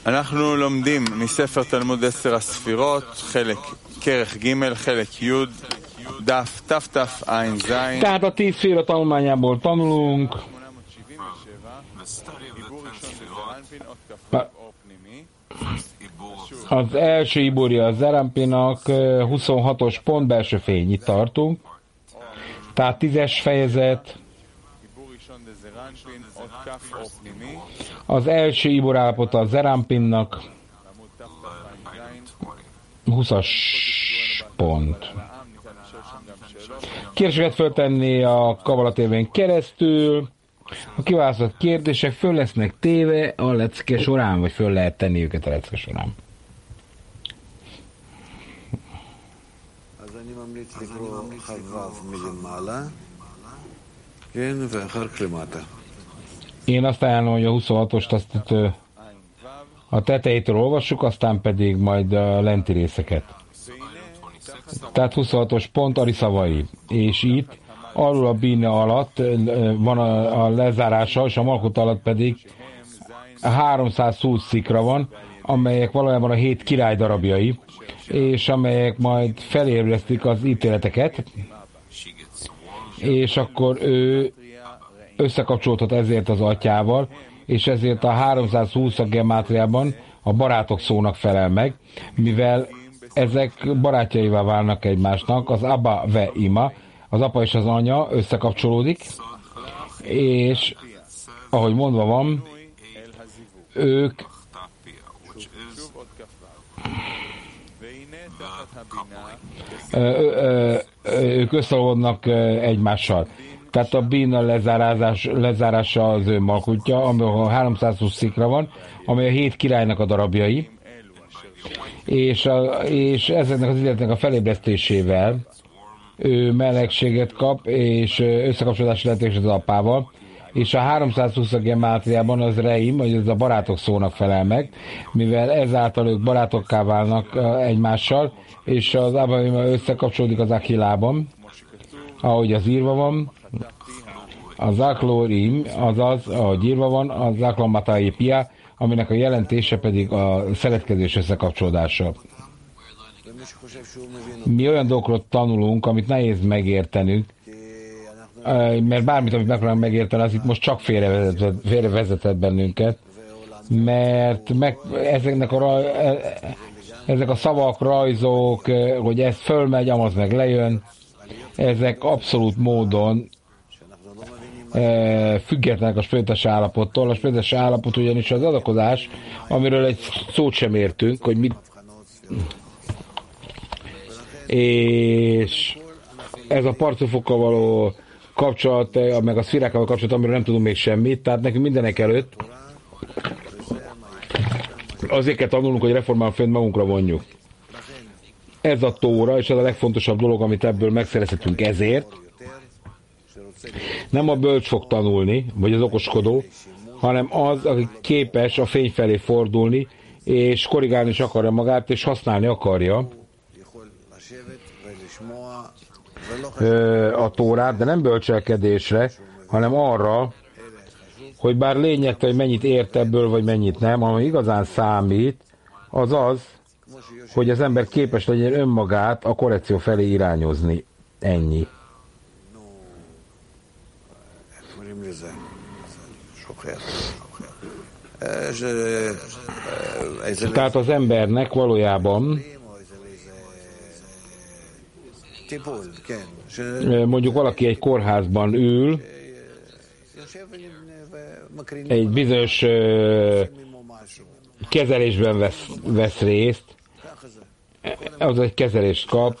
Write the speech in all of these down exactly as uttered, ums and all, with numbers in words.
אנחנו לומדים מספר תלמוד עשר הספירות, חלק כרך ג', חלק י', דף תף עין זין. Tehát a tíz szféra tanulmányából tanulunk. Az első ibória a Zerampinak, huszonhatos pont, belső fény, itt tartunk. Tehát tízes fejezet. Az első ibor állapota a Zerampinnak, huszas pont. Kérdéseket föltenni a Kabala tévén keresztül. A kiválasztott kérdések föl lesznek téve a lecke során, vagy föl lehet tenni őket a lecke során. Én azt ajánlom, hogy a huszonhatost azt itt a tetejétől olvassuk, aztán pedig majd a lenti részeket. Tehát huszonhatos pont Ari szavai. És itt alul a bína alatt van a, a lezárása, és a malkut alatt pedig háromszázhúsz szikra van, amelyek valójában a hét király darabjai, és amelyek majd felébresztik az ítéleteket, és akkor ő összekapcsolódhat ezért az atyával, és ezért a háromszázhúsz a gemátriában a barátok szónak felel meg, mivel ezek barátjaivá válnak egymásnak, az Abba ve Ima, az apa és az anya összekapcsolódik, és ahogy mondva van, ők ők összeolvadnak egymással. Tehát a bína lezárás, lezárása az ő malkutja, amely háromszázhúsz szikra van, amely a hét királynak a darabjai, és, a, és ezeknek az illetnek a felébresztésével ő melegséget kap, és összekapcsolódási lehetőséget az apával, és a háromszázhúsz gemátriában az reim, vagy ez a barátok szónak felel meg, mivel ezáltal ők barátokká válnak egymással, és az Abba összekapcsolódik az Achillában, ahogy az írva van, az Aklórim, azaz, ahogy írva van, az Aklomatai Pia, aminek a jelentése pedig a szeretkezés összekapcsolódása. Mi olyan dolgokról tanulunk, amit nehéz megértenünk, mert bármit, amit megpróbálunk megérteni, az itt most csak félrevezetett, félrevezetett bennünket, mert meg, ezeknek a, ezek a szavak, rajzok, hogy ez fölmegy, amaz meg lejön, ezek abszolút módon függetlenek a spirites állapottól. A spirites állapot ugyanis az adakozás, amiről egy szót sem értünk, hogy mit... És ez a parcofokkal való kapcsolat, meg a szfirákkal való kapcsolat, amiről nem tudunk még semmit, tehát nekünk mindenek előtt azért kell tanulnunk, hogy reformálunk fönt magunkra vonjuk. Ez a tóra, és ez a legfontosabb dolog, amit ebből megszerezhetünk ezért. Nem a bölcs fog tanulni, vagy az okoskodó, hanem az, aki képes a fény felé fordulni, és korrigálni is akarja magát, és használni akarja a tórát, de nem bölcselkedésre, hanem arra, hogy bár lényegtelen, hogy mennyit ért ebből, vagy mennyit nem, ami igazán számít, az az, hogy az ember képes legyen önmagát a korrekció felé irányozni. Ennyi. Tehát az embernek valójában mondjuk valaki egy kórházban ül, egy bizonyos kezelésben vesz, vesz részt, az egy kezelést kap,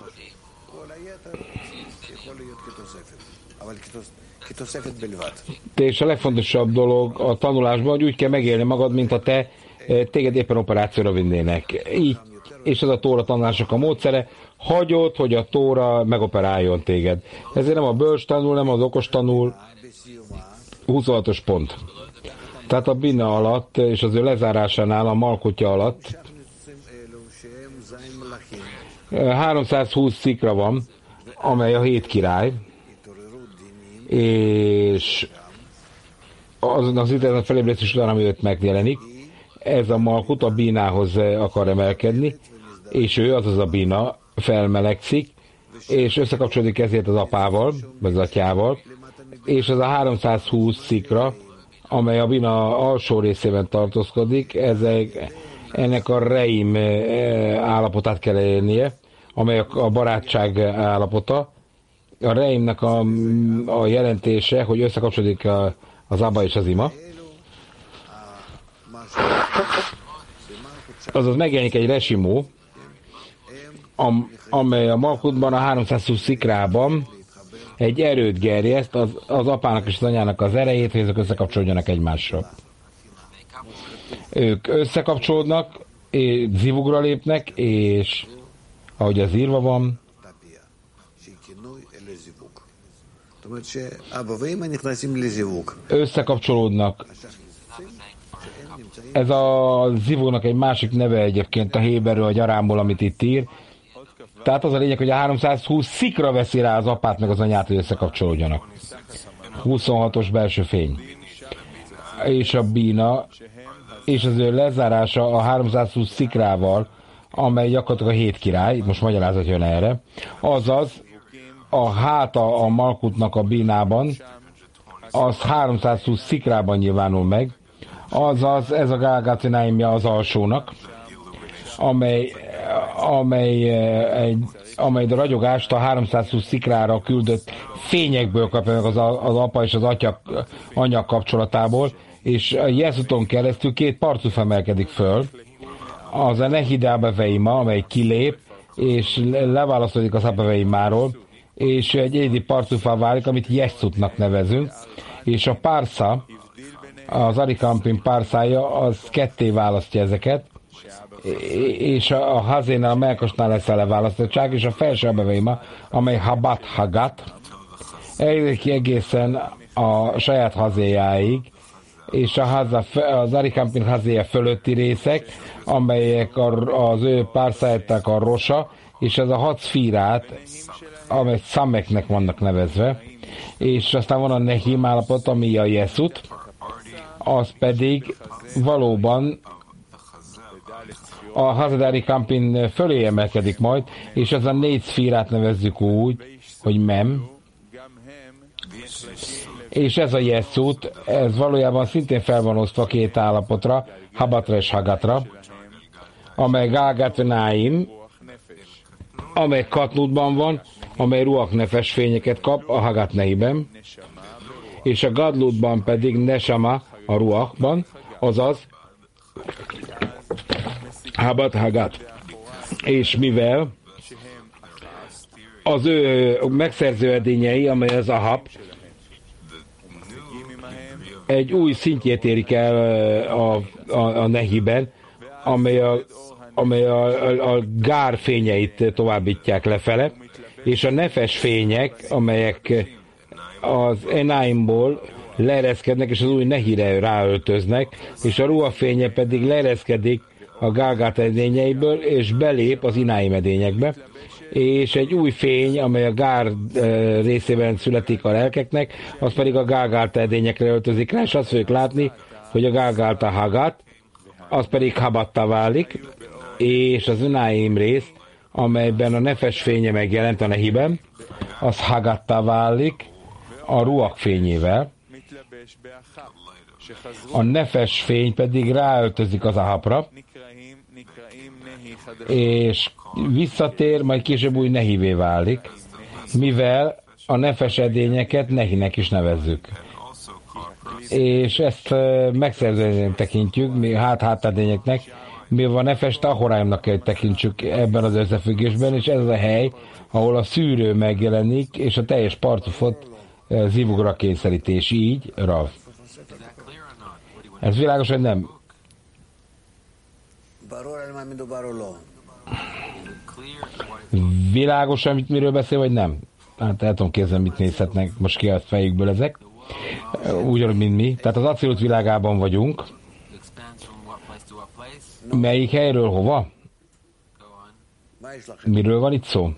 és a legfontosabb dolog a tanulásban, hogy úgy kell megélni magad, mint a te téged éppen operációra vinnének. Így, és ez a tóra tanulások a módszere, hagyod, hogy a tóra megoperáljon téged. Ezért nem a bölcs tanul, nem az okos tanul. huszonhatos pont. Tehát a bina alatt, és az ő lezárásánál a malkutya alatt háromszázhúsz szikra van, amely a hét király, és azon az üzenet felébresztés után, ami őt megjelenik, ez a malkut a bínához akar emelkedni, és ő, azaz a bína felmelegszik, és összekapcsolódik ezért az apával, vagy az atyával, és ez a háromszázhúsz szikra, amely a bina alsó részében tartózkodik, ezek, ennek a reim állapotát kell elérnie, amely a barátság állapota. A reimnek a, a jelentése, hogy összekapcsolódik a, az abba és az ima. Azaz megjelenik egy resimó, am, amely a malkutban, a háromszázhúsz szikrában egy erőt gerjeszt, az, az apának és az anyának az erejét, hogy ezek összekapcsolódjanak egymásra. Ők összekapcsolódnak, és zivugra lépnek, és ahogy az írva van, összekapcsolódnak. Ez a zivónak egy másik neve egyébként a héberül, a gyarámból, amit itt ír. Tehát az a lényeg, hogy a háromszázhúsz szikra veszi rá az apát meg az anyát, hogy összekapcsolódjanak. huszonhatos belső fény. És a bína, és az ő lezárása a háromszázhúsz szikrával, amely gyakorlatilag a hét király, most magyarázat jön erre, azaz a háta a malkutnak a bínában, az háromszázhúsz szikrában nyilvánul meg, azaz ez a Gálgátináimja az alsónak, amely, amely, egy, amely a ragyogást a háromszázhúsz szikrára küldött fényekből kapja meg az, az apa és az atya, anya kapcsolatából, és a Jeszuton keresztül két parcuf emelkedik föl, az a Nehidábe Veima, amely kilép, és leválasztódik az Abeveimáról, és egy egyedi parcufá válik, amit Jeszutnak nevezünk, és a Pársa, az Arikampin párszája, az ketté választja ezeket, és a Hazénál, a Melkosnál lesz a leválasztottság, és a felső Abeveima, amely Habat Hagat, eljövök ki egészen a saját hazéjáig, és a haza, az Arikampin hazéja fölötti részek, amelyek az ő párszájáták a rosa, és ez a hat szfírát, amely szameknek vannak nevezve, és aztán van a Nehim állapot, ami a Jeszut, az pedig valóban a Hazadári Kampin fölé emelkedik majd, és ez a négy szfírát nevezzük úgy, hogy Mem, és ez a Jeszut, ez valójában szintén fel van osztva két állapotra, Habatra és Hagatra, amely Gálgátináim, amely Katnutban van, amely Ruach nefes fényeket kap a Hagat nehiben, és a Gadlutban pedig Nesama a Ruachban, azaz Habat Hagat. És mivel az ő megszerző edényei, amely az Ahab, egy új szintjét érik el a, a, a Nehiben, amely a, amely a, a, a gár fényeit továbbítják lefele, és a nefes fények, amelyek az Enaimból leereszkednek, és az új Nehire ráöltöznek, és a ruha fénye pedig leereszkedik a Gálgát edényeiből, és belép az Ináim edényekbe, és egy új fény, amely a Gár részében születik a lelkeknek, az pedig a Gálgálta edényekre öltözik rá, és azt fogjuk látni, hogy a Gálgálta Hagat, az pedig Habatta válik, és az Ináim rész, amelyben a nefes fénye megjelent a Nehiben, az Hagatta válik a Ruach fényével, a nefes fény pedig ráöltözik az Ahapra, és visszatér, majd később új Nehivé válik, mivel a nefes edényeket Nehinek is nevezzük. És ezt megszerzően tekintjük, mi hát-hát edényeknek, mivel a nefest Ahoráimnak tekintsük ebben az összefüggésben, és ez az a hely, ahol a szűrő megjelenik, és a teljes parcufot zivugra kényszerítés, így, Rav. Ez világos, hogy nem? Világos, amit miről beszél, vagy nem? Hát el tudom képzelni, mit nézhetnek most ki a fejükből ezek. Ugyanúgy, mint mi. Tehát az Acilut világában vagyunk. Melyik helyről hova? Miről van itt szó?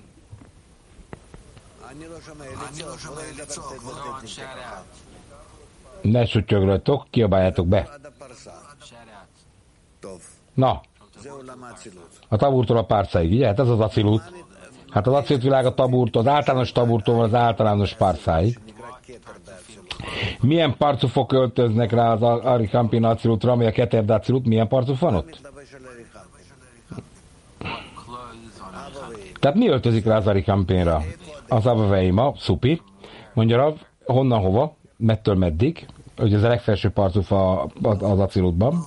Ne sutyogjatok, kiabáljátok be. Na, a taburtól a párszáig, ugye? Hát ez az acilut. Hát az acilut világ a taburtól, az általános taburtól van az általános párszáig. Milyen parcufok öltöznek rá az Arikampin acilutra, ami a Keter acilut? Milyen parcuf van ott? Tehát mi öltözik rá az Arikampinra? Az Abaveima, szupi. Mondja Rav, honnan hova? Mettől meddig? Ugye ez a legfelső parcuf az acilutban.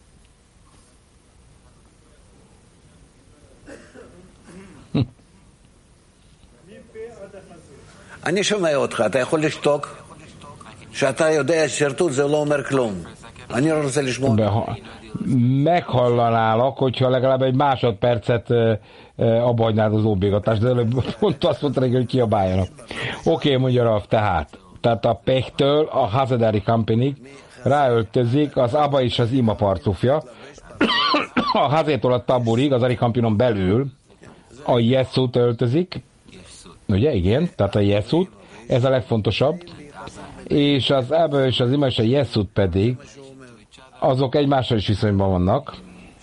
אני שומע אותך, אתה יכול לשתוק? שאתה יודע שרטוט זה לא אומר כלום. אני לא רוצה לשמוע. Meghallanálak, hogyha legalább egy másodpercet abba hagynád az óbégatást, de előbb pont azt mondta, hogy kiabáljanak. Oké, okay, mondja Rav, tehát. Tehát a Pechtől a Hazedari Kampinig ráöltözik az Abba és az Ima parcufja. A Hazétól a Taburig, az Arikampinon belül a Jeszút öltözik. Ugye, igen, tehát a Jeszút. Ez a legfontosabb. És az Abba és az Ima és a Jeszút pedig azok egymással is viszonyban vannak.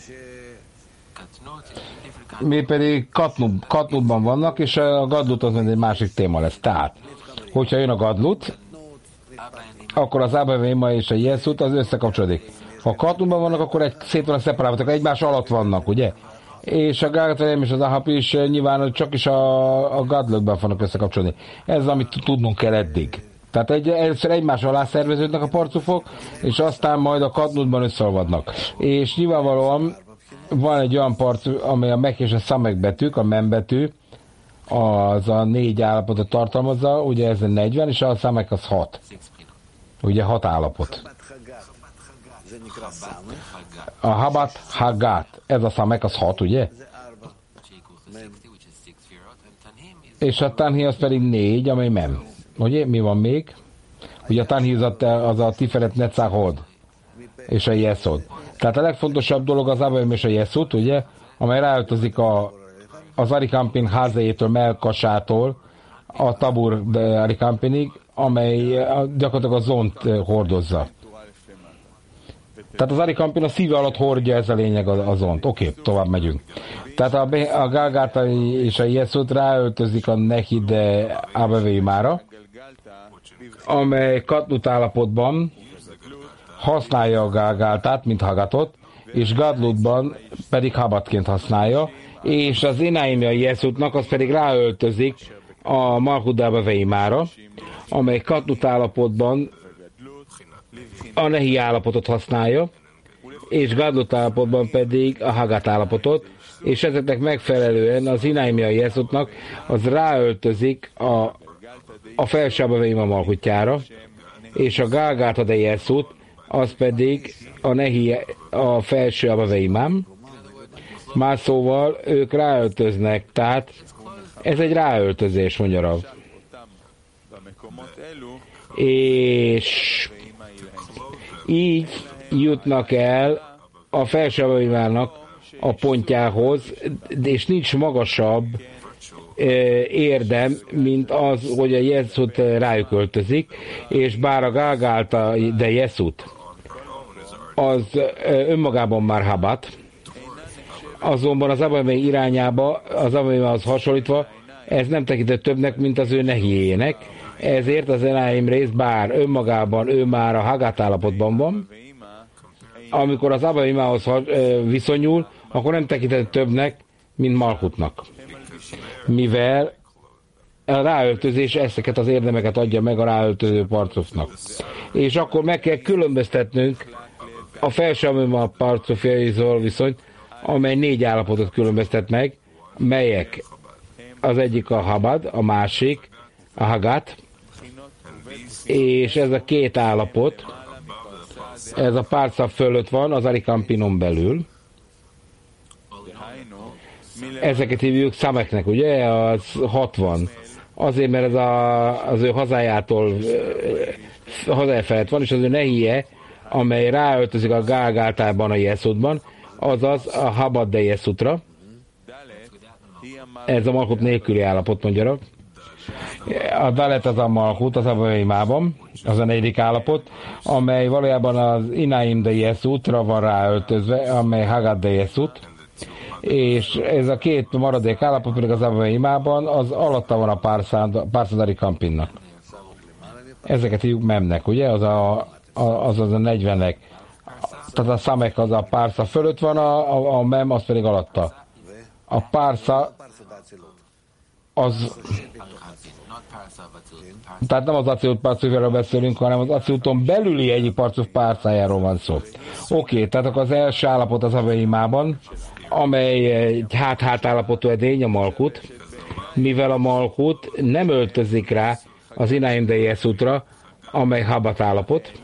Mi pedig Katnub, Katnubban vannak, és a Gadlut az egy másik téma lesz. Tehát, hogyha jön a Gadlut, akkor az Abavéma és a Jeszút az összekapcsolódik. Ha Katnubban vannak, akkor egy szét vannak szeparáltak, egymás alatt vannak, ugye? És a Gágatarém és az Ahap is nyilván csak is a, a Gadlutban vannak összekapcsolódni. Ez amit tudnunk kell eddig. Tehát egy, először egymás alá szerveződnek a parcufok, és aztán majd a Katnutban összeolvadnak. És nyilvánvalóan van egy olyan parcuf, amely a Mek és a Szamek betűk, a Mem betű, az a négy állapotot tartalmazza, ugye ez a negyven, és a Szamek az hat. Ugye hat állapot. A Habat Hagat, ez a Szamek az hat, ugye? És a Tanhi az pedig négy, amely Mem. Ugye, mi van még? Ugye a Tanhi az a Tiferet Netzahod és a Jeszod. Tehát a legfontosabb dolog az Abaim és a Jeszut, ugye, amely ráöltözik a, az Arikampin házejétől, Melkasától a Tabur Arikampinig, amely gyakorlatilag a zont hordozza. Tehát az Arikampin a szíve alatt hordja, ez a lényeg a, a zont. Oké, okay, tovább megyünk. Tehát a, a Gálgáta és a Jeszut ráöltözik a Nehide Abaveimára, amely Katnut állapotban használja a Gálgáltát, mint Hagatot, és Gadlutban pedig Habatként használja, és az Inaimi a Jeszutnak az pedig ráöltözik a Malchut Abaveimára, amely Katnut állapotban a Nehi állapotot használja, és Gadlut állapotban pedig a Hagat állapotot, és ezeknek megfelelően az Inaimi a Jeszutnak az ráöltözik a, a felső Abaveima Malchutjára, és a Gálgáta de Jeszut az pedig a Nehi a felső Abaveimám. Más szóval ők ráöltöznek, tehát ez egy ráöltözés, mondja Rav. És így jutnak el a felső Abaveimának a pontjához, és nincs magasabb érdem, mint az, hogy a Jeszut rájuk öltözik, és bár a Gálgálta de Jeszut az önmagában már Habat, azonban az Abaveima irányába, az Abaveimához hasonlítva, ez nem tekintett többnek, mint az ő Nehiének, ezért az Enaim rész, bár önmagában ő már a Hagat állapotban van, amikor az Abaveimához viszonyul, akkor nem tekintett többnek, mint Malchutnak. Mivel a ráöltözés ezeket az érdemeket adja meg a ráöltöző parcufnak. És akkor meg kell különböztetnünk a felső Abaveima parcufjaizól viszont, amely négy állapotot különböztet meg, melyek az egyik a Habad, a másik a Hagat, és ez a két állapot, ez a párca fölött van, az Arikampinon belül. Ezeket hívjuk Szameknek, ugye? Az hatvan. Azért, mert ez a, az ő hazájától hazája felett van, és az ő Nehije, amely ráöltözik a Gálgáltában a Jeszutban, azaz a Habad de Jeszutra. Ez a Malchut nélküli állapot, mondja. A Dalet az a Malchut, az Abba Veimában, az a negyedik állapot, amely valójában az Inaim de Jeszutra van ráöltözve, amely Hagad de Jesut, és ez a két maradék állapot pedig az Abba Veimában, az alatta van a Párszadari Kampinnak. Ezeket hívjuk memnek, ugye? Az a, a, az, az a negyvenek. Tehát a szamek az a pársza fölött van, a, a, a mem az pedig alatta. A pársza az... Tehát nem az aciút párcufjáról beszélünk, hanem az aciúton belüli egyik párcuf párszájáról van szó. Oké, okay, tehát akkor az első állapot az Aveimában, amely egy hát-hát állapotú edény, a Malkut, mivel a Malkut nem öltözik rá az Inaim de Jeszutra, amely Habat állapot,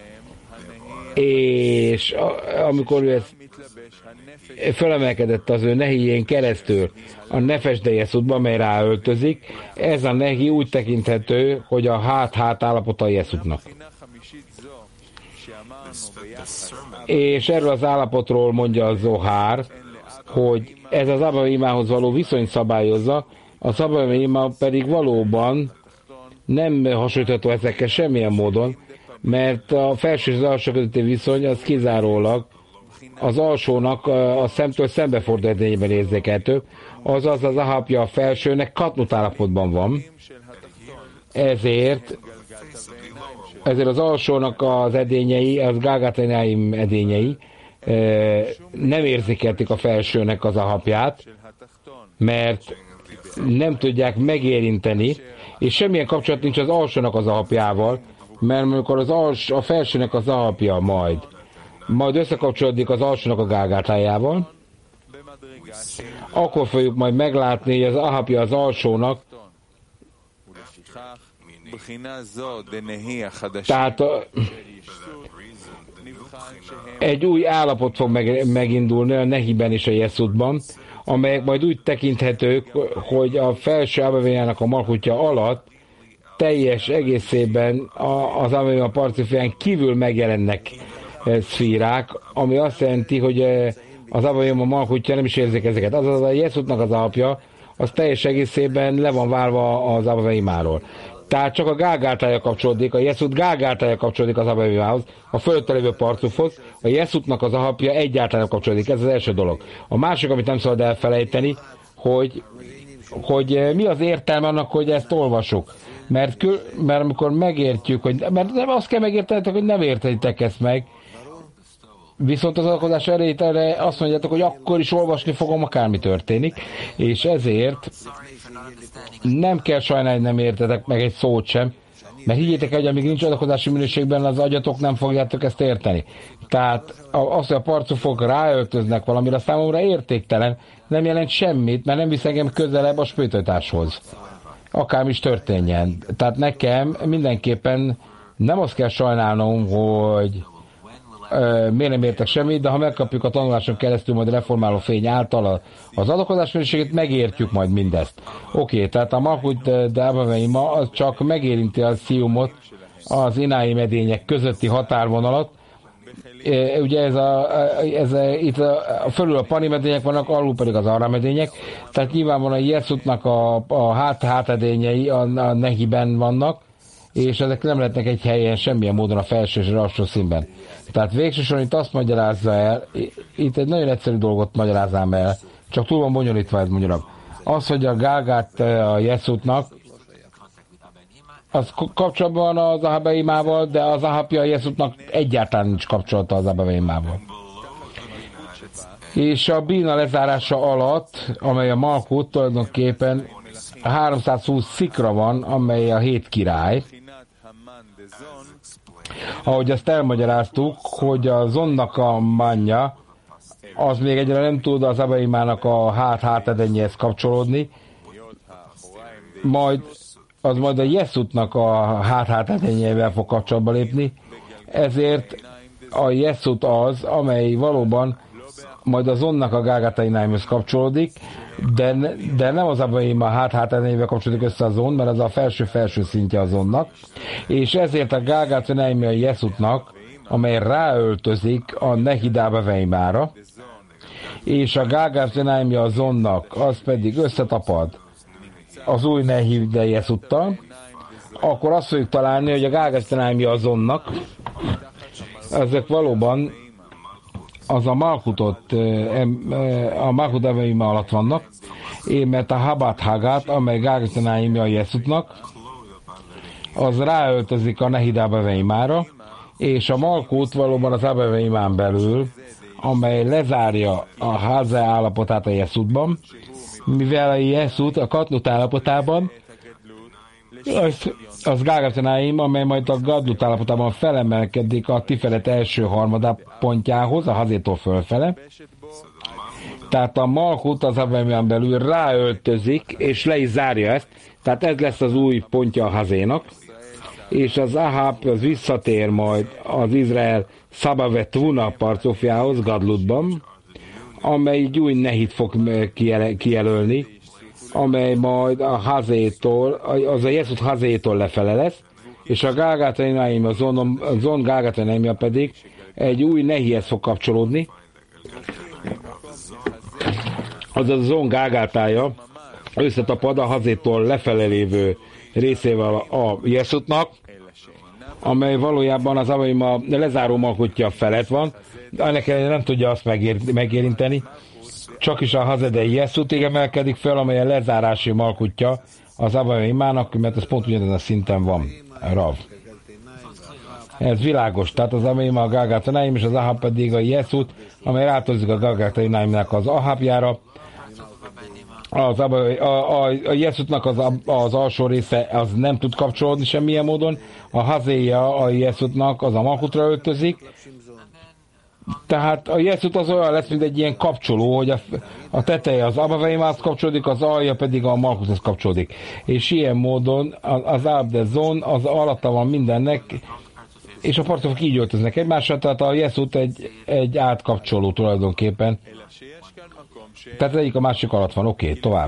és amikor ő ezt fölemelkedett az ő nehijén keresztül a Nefes de Jeszutba, amely ráöltözik, ez a nehi úgy tekinthető, hogy a hát-hát állapota a Jeszutnak. És erről az állapotról mondja a Zohár, hogy ez az Abba Veimához való viszonyt szabályozza, az Abba Veimá pedig valóban nem hasonlítható ezekkel semmilyen módon, mert a felső és az alsó közötti viszony az kizárólag az alsónak a szemtől szembefordult edényében érzékelhető, azaz az ahapja a felsőnek katnut állapotban van. Ezért, ezért az alsónak az edényei, az Gágátenáim edényei nem érzékeltik a felsőnek az ahapját, mert nem tudják megérinteni, és semmilyen kapcsolat nincs az alsónak az ahapjával, mert amikor az als, a felsőnek az ahapja majd majd összekapcsolódik az alsónak a gágátájával, akkor fogjuk majd meglátni, hogy az ahapja az alsónak, tehát egy új állapot fog meg, megindulni a Nehiben és a Jeszutban, amelyek majd úgy tekinthetők, hogy a felső Abba a Malchutja alatt teljes egészében az Abba a parcifján kívül megjelennek szfírák, ami azt jelenti, hogy az Abba a Malchutja nem is érzik ezeket. Azaz a Jeszutnak az alapja, az teljes egészében le van válva az Abba Veimáról. Tehát csak a gágátája kapcsolódik, a Jeszut gágátája kapcsolódik az Abba Veimához, a fölötte lévő parcufhoz, a Jeszutnak az alapja egyáltalán kapcsolódik. Ez az első dolog. A másik, amit nem szabad elfelejteni, hogy, hogy mi az értelme annak, hogy ezt olvasuk. Mert, kül, mert amikor megértjük, hogy, mert nem azt kell megértenetek, hogy nem értenitek ezt meg, viszont az alkozás erejére azt mondjátok, hogy akkor is olvasni fogom, akármi történik, és ezért nem kell sajnálni, nem értetek meg egy szót sem, mert higgyétek el, hogy amíg nincs adakozási minőségben, az agyatok nem fogjátok ezt érteni. Tehát az, hogy a parcufok ráöltöznek valamire, számomra értéktelen, nem jelent semmit, mert nem visz engem közelebb a spiritualitáshoz. Akármi is történjen. Tehát nekem mindenképpen nem azt kell sajnálnom, hogy ö, miért nem értek semmit, de ha megkapjuk a tanuláson keresztül majd a reformáló fény által az adakozás minőségét, megértjük majd mindezt. Oké, okay, tehát a Malchut de Abba Veima az csak megérinti a sziumot, az Inái medények közötti határvonalat. E, ugye ez a, ez a, itt a, a fölül a Pani medények vannak, alul pedig az Arra medények, tehát nyilvánvalóan a Jeszutnak a, a hát, hátedényei a, a Nehiben vannak, és ezek nem lehetnek egy helyen semmilyen módon a felső és alsó színben. Tehát végsősorban itt azt magyarázza el, itt egy nagyon egyszerű dolgot magyaráznám el, csak túl van bonyolítva ez magyarul. Az, hogy a Gágát a Jeszutnak, az kapcsolatban az Abba Veimával, de az ahapja a Jeszutnak egyáltalán nincs kapcsolata az Abba Veimával. És a Bína lezárása alatt, amely a Malchut tulajdonképpen háromszázhúsz szikra van, amely a hét király. Ahogy azt elmagyaráztuk, hogy a Zonnak a manja, az még egyre nem tud az Abba Veimának a hát-hátedényéhez kapcsolódni, majd az majd a Jeszutnak a hát-hátedényével fog kapcsolatba lépni, ezért a Jeszut az, amely valóban majd a Zonnak a Gágátainaimhoz kapcsolódik, de, de nem az Abba Veima hát-hátedényével kapcsolódik össze a Zon, mert az a felső-felső szintje a Zonnak, és ezért a Gágátainaim a Jeszutnak, amely ráöltözik a Nehid Abba Veimára, és a Gágátainaim a Zonnak, az pedig összetapad az új Nehiv de Jeszuttal, akkor azt fogjuk találni, hogy a Gágasztanáimi azonnak ezek valóban az a Malkutot, a Malkut Aveima alatt vannak, mert a Habat Hagát, amely Gágasztanáimi a Jeszutnak, az ráöltözik a Nehid Aveimára, és a Malkut valóban az Aveimán belül, amely lezárja a Haze állapotát a Jeszutban, mivel a Jeszut a Katlut állapotában, az, az Gágasztanáim, amely majd a Gadlut állapotában felemelkedik a Tiferet első harmadá pontjához, a Hazétól fölfele. Tehát a Malkut az Aveimán belül ráöltözik, és le is zárja ezt. Tehát ez lesz az új pontja a Hazénak. És az Ahab az visszatér majd az Izrael Szabavet Tvuna parcofjához Gadlutban, amely egy új Nehit fog kijelölni, amely majd a Hazétól, az a Jeszut Hazétól lefele lesz, és a Gágátanaim, a Zon, a Zon Gágátanaimja pedig egy új Nehihez fog kapcsolódni, azaz a Zon Gágátája összetapad a Hazétól lefele lévő részével a Jeszutnak, amely valójában az Aveima lezáró malkutja felett van, de ennek nem tudja azt megér, megérinteni, csak is a Hazedei Jeszútig emelkedik fel, amely a lezárási malkutja az Aveimának, mert ez pont ugyanezen a szinten van, Rav. Ez világos, tehát az Aveima a Gágátanaim, és az Ahab pedig a Jeszút, amely rátozik a Gágátanaimnak az Ahabjára. Az, a, a, a Jeszutnak az, az alsó része az nem tud kapcsolódni semmilyen módon, a Hazéja a Jeszutnak az a Malkutra öltözik, tehát a Jeszut az olyan lesz, mint egy ilyen kapcsoló, hogy a, a teteje az Abaveimához kapcsolódik, az alja pedig a Malkuthoz kapcsolódik. És ilyen módon az Abdezon az alatta van mindennek, és a parcofok így öltöznek egymásra, tehát a Jeszut egy, egy átkapcsoló tulajdonképpen. Tehát egyik a másik alatt van, oké, okay, tovább.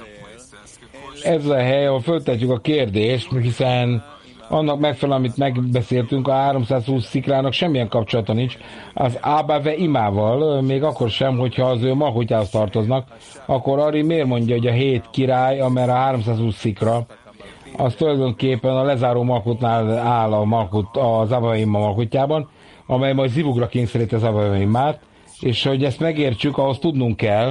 Ez a hely, ahol föltetjük a kérdést, hiszen annak megfelelően, amit megbeszéltünk, a háromszázhúsz sziklának semmilyen kapcsolata nincs az Ábave imával, még akkor sem, hogyha az ő malkutjához tartoznak, akkor Ari miért mondja, hogy a hét király, amely a háromszázhúsz szikra, az tulajdonképpen a lezáró malkutnál áll a malkut, az Ábave ima malkutjában, amely majd zivugra kényszerít az Ábave imát, és hogy ezt megértsük, ahhoz tudnunk kell,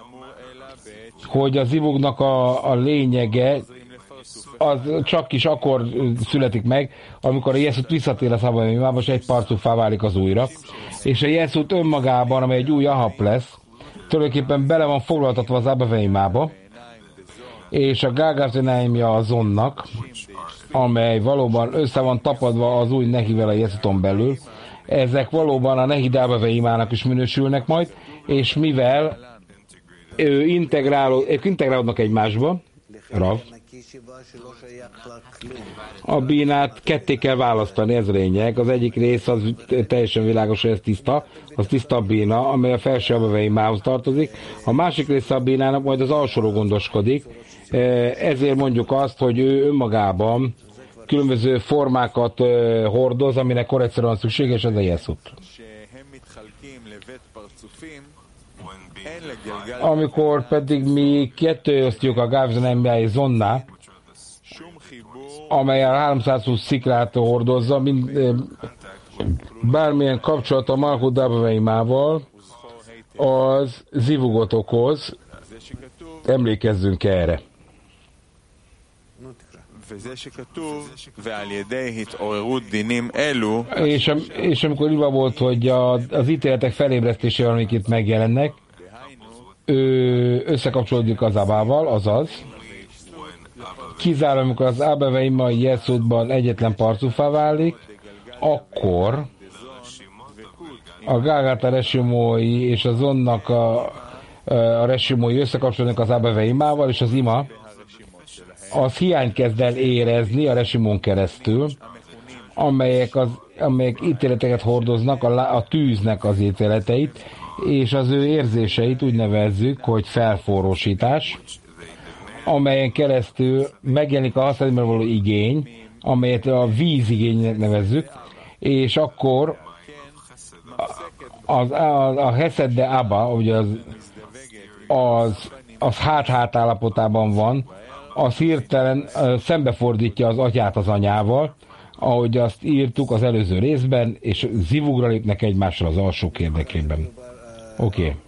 hogy a zivugnak a, a lényege az csak is akkor születik meg, amikor a Jeszut visszatér a Szabadaimába, és egy parcufá válik az újra. És a Jeszut önmagában, amely egy új Ahab lesz, tulajdonképpen bele van foglaltatva az Abaveimába, és a Gágátanaimja a Zonnak, amely valóban össze van tapadva az új Nehivel a Jeszuton belül, ezek valóban a Nehid Abaveimának is minősülnek majd, és mivel ő integráló, ők integrálódnak egymásba, Rav, a bínát ketté kell választani, ez lényeg. Az egyik rész az teljesen világos, hogy ez tiszta, az tiszta bína, amely a felső Abaveimához tartozik. A másik része a bínának majd az alsóról gondoskodik, ezért mondjuk azt, hogy ő önmagában különböző formákat hordoz, aminek korrekcióra van szüksége, és ez a Jeszut. Amikor pedig mi kettő osztjuk a Gágátanaimja Zonná, amely a háromszázhúsz szikrát hordozza, mind, bármilyen kapcsolat a Malkut Abaveimával, az zivugot okoz, emlékezzünk erre. És, és amikor írva volt, hogy a, az ítéletek felébresztésével, amik itt megjelennek, ő összekapcsolódik az Abával, azaz kizárólag, amikor az Abaveima Jeszutban egyetlen parcufá válik, akkor a Gágát a resimói és az onnak a, a resimói összekapcsolódnak az Abaveimával, és az ima az hiányt kezd el érezni a resimón keresztül, amelyek, az, amelyek ítéleteket hordoznak, a, a tűznek az ítéleteit, és az ő érzéseit úgy nevezzük, hogy felforrósítás, amelyen keresztül megjelenik a használatban való igény, amelyet a vízigénynek nevezzük, és akkor az, a, a Hesed de Abba, ugye az, az, az hát-hát állapotában van, az hirtelen szembefordítja az atyát az anyával, ahogy azt írtuk az előző részben, és zivugra lépnek egymással az alsók érdekében. Oké. Okay.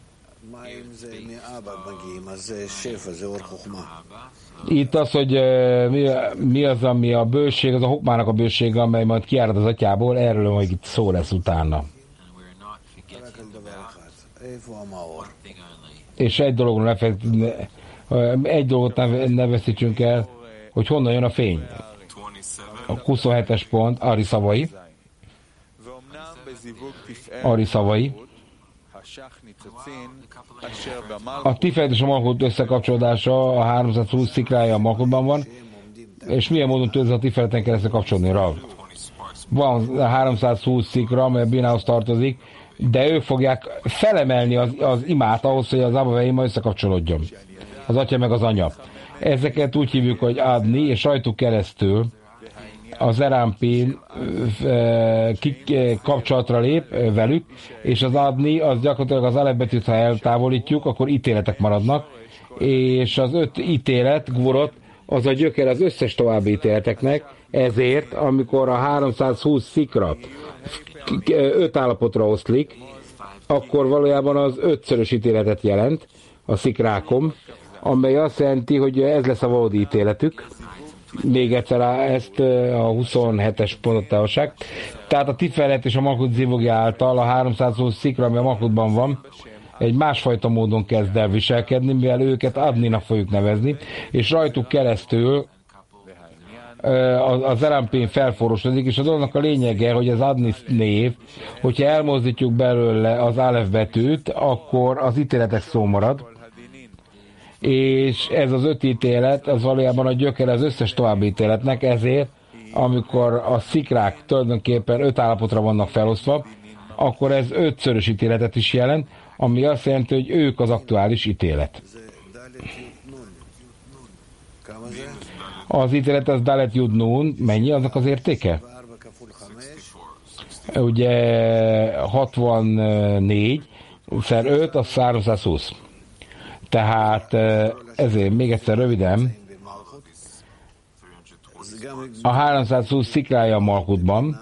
Itt az, hogy mi, mi az, ami a bőség, az a hokmának a bősége, amely majd kiárad az atyából, erről majd itt szó lesz utána. És egy dologra ne, egy dolgot ne, ne veszítsünk el, hogy honnan jön a fény. A huszonhetes pont, Ari szavai. Ari szavai. A Tiferet és a Malkut összekapcsolódása a háromszázhúsz szikrája a Malkutban van, és milyen módon tud ez a Tifereten keresztül kapcsolni rá? Van háromszázhúsz szikra, amely a Binához tartozik, de ők fogják felemelni az, az imát ahhoz, hogy az Abba ima összekapcsolódjon. Az atya meg az anya. Ezeket úgy hívjuk, hogy adni, és rajtuk keresztül az Erampin kapcsolatra lép velük, és az adni, az gyakorlatilag az alapbetűt, ha eltávolítjuk, akkor ítéletek maradnak, és az öt ítélet, gvorot, az a gyöker az összes további ítéleteknek, ezért, amikor a háromszázhúsz szikra öt állapotra oszlik, akkor valójában az ötszörös ítéletet jelent a szikrákom, amely azt jelenti, hogy ez lesz a valódi ítéletük. Még egyszer ezt a huszonhetes pontot távolság. Tehát a Tiferet és a Malkut zivogja által a háromszázhúsz szikra, ami a Malkutban van, egy másfajta módon kezd el viselkedni, mivel őket adninak fogjuk nevezni, és rajtuk keresztül az Erampin felforrósodik, és a dolognak a lényege, hogy az adni név, hogyha elmozdítjuk belőle az Alef betűt, akkor az ítéletek szó marad, és ez az öt ítélet, az valójában a gyökere az összes további ítéletnek, ezért, amikor a szikrák tulajdonképpen öt állapotra vannak felosztva, akkor ez ötszörös ítéletet is jelent, ami azt jelenti, hogy ők az aktuális ítélet. Az ítélet az Dalet Jud Nun, mennyi aznak az értéke? Ugye hatvannégy szer öt, az háromszázhúsz. Tehát ezért még egyszer röviden, a háromszázhúsz szikrája a Malkutban,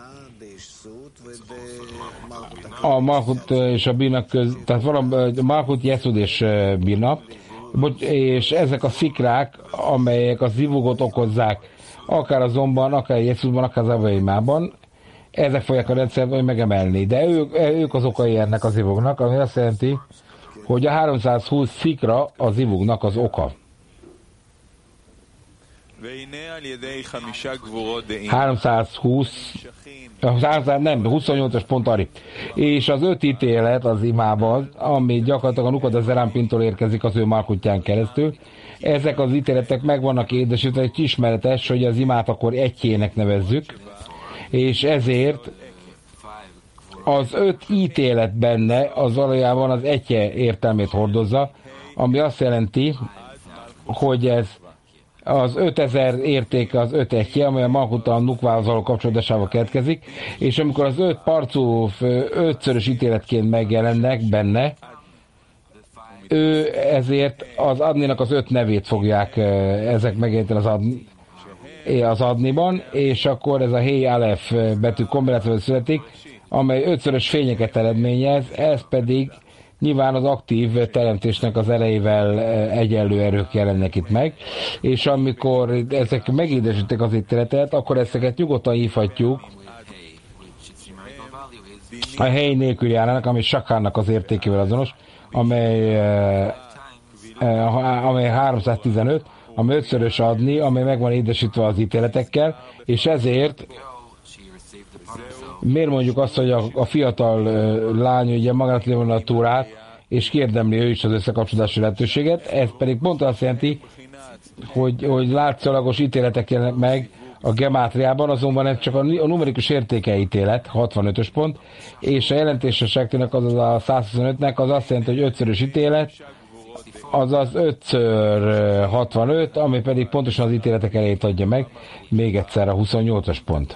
a Malkut és a Bina köz, tehát valami Malkut, Jeszud és Bina, és ezek a szikrák, amelyek a zivugot okozzák, akár azonban, akár Jeszudban, akár az Avaimában, ezek fogják a rendszerben megemelni. De ők, ők az okai ennek a zivugnak, ami azt jelenti, hogy a háromszázhúsz szikra a zivugnak az oka. háromszázhúsz nem, huszonnyolcas pont Ari. És az öt ítélet az imában, ami gyakorlatilag a Nukad az Erampintól érkezik az ő Malkutján keresztül, ezek az ítéletek meg vannak édesítve, egy ismeretes, hogy az imát akkor egyének nevezzük, és ezért az öt ítélet benne az valójában az etje értelmét hordozza, ami azt jelenti, hogy ez az ötezer értéke az öt etje, amely a Malkuttal a Nukvához való kapcsolódásával keletkezik, és amikor az öt parcú ötszörös ítéletként megjelennek benne, ő ezért az adninak az öt nevét fogják ezek megjelenteni az adni, az adniban, és akkor ez a Hey Alef betű kombinációval születik, amely ötszörös fényeket eredményez, ez pedig nyilván az aktív teremtésnek az erejével egyenlő erők jelennek itt meg, és amikor ezek megédesítik az ítéletet, akkor ezeket nyugodtan hívhatjuk a hely nélkül járnak, ami Sakárnak az értékével azonos, amely, amely háromszáztizenöt, ami ötszörös adni, amely meg van édesítve az ítéletekkel, és ezért miért mondjuk azt, hogy a, a fiatal uh, lány ugye magának lévén a túrát, és kérdemli ő is az összekapcsolási lehetőséget, ez pedig pont azt jelenti, hogy, hogy látszólagos ítéletek jelennek meg a gemátriában, azonban ez csak a, a numerikus értéke ítélet, hatvanötös pont, és a jelentésességnek az a százhuszonötnek az azt jelenti, hogy ötszörös ítélet, azaz ötször hatvanöt, ami pedig pontosan az ítéletek elejét adja meg, még egyszer a huszonnyolcas pont.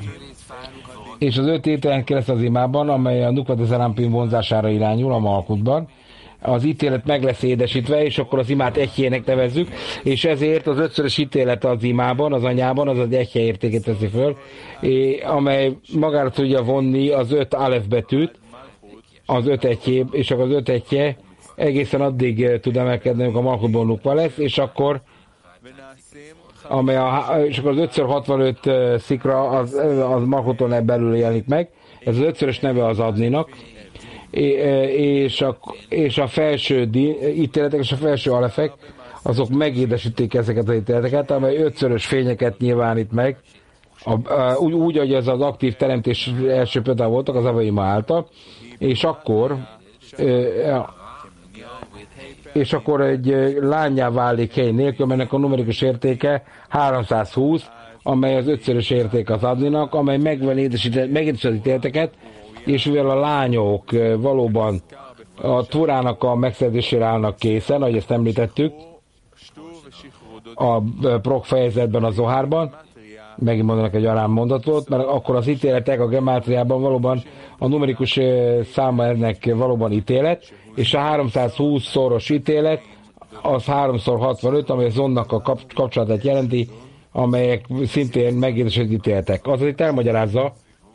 És az öt ítélet kereszt az imában, amely a Nukvad az Erampin vonzására irányul a Malkutban, az ítélet meg lesz édesítve, és akkor az imát egyhének nevezzük, és ezért az ötszörös ítélet az imában, az anyában, az az egyhe értékét teszi föl, amely magára tudja vonni az öt alef betűt, az öt egyhé, és akkor az öt egyhe egészen addig tud emelkedni, amikor a Malchutból nukva lesz, és akkor amely a, és akkor az ötször hatvanöt szikra az, az Malchuton belül jelenik meg, ez az ötszörös neve az Adninak, és a, és a felső ítéletek és a felső alefek, azok megédesítik ezeket az ítéleteket, amely ötszörös fényeket nyilvánít meg, a, a, úgy, úgy, hogy ez az aktív teremtés első például voltak az Avaima által, és akkor és akkor egy lányá válik hely nélkül, ennek a numerikus értéke háromszázhúsz, amely az ötszörös érték az Adninak, amely megédesíti az ítéleteket, és mivel a lányok valóban a Túrának a megszerzésére állnak készen, ahogy ezt említettük, a prok fejezetben, a Zohárban, megint mondanak egy arám mondatot, mert akkor az ítéletek a gemátriában valóban a numerikus száma ennek valóban ítélet, és a háromszázhúsz szoros ítélet az háromszor hatvanöt, amely az onnak a kapcsolatát jelenti, amelyek szintén megédesített ítéletek. Az itt elmagyarázza,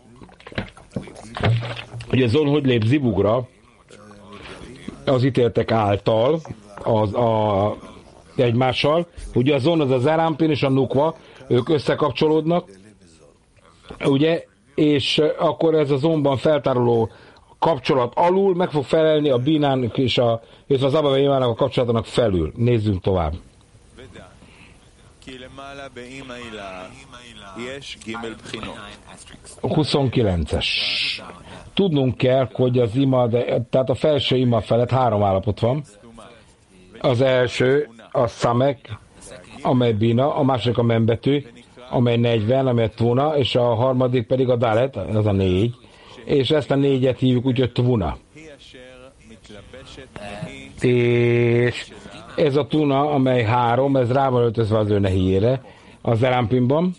hogy a zon hogy lép zivugra az ítéletek által az a egymással. Ugye a zon az az Zerámpin és a Nukva, ők összekapcsolódnak, ugye, és akkor ez a zonban feltároló kapcsolat alul meg fog felelni a Bínán és a, és az Abba-Imának a kapcsolatának felül. Nézzünk tovább. huszonkilences. Tudnunk kell, hogy az ima, de, tehát a felső ima felett három állapot van. Az első a Szamek, amely Bina, a második a Membetű, amely negyven, amely Tvuna, és a harmadik pedig a Dalet, az a négy, és ezt a négyet hívjuk úgy, hogy Tvuna. És ez a Tuna, amely három, ez rá van öltözve az ő nehiére, a Zerámpinban,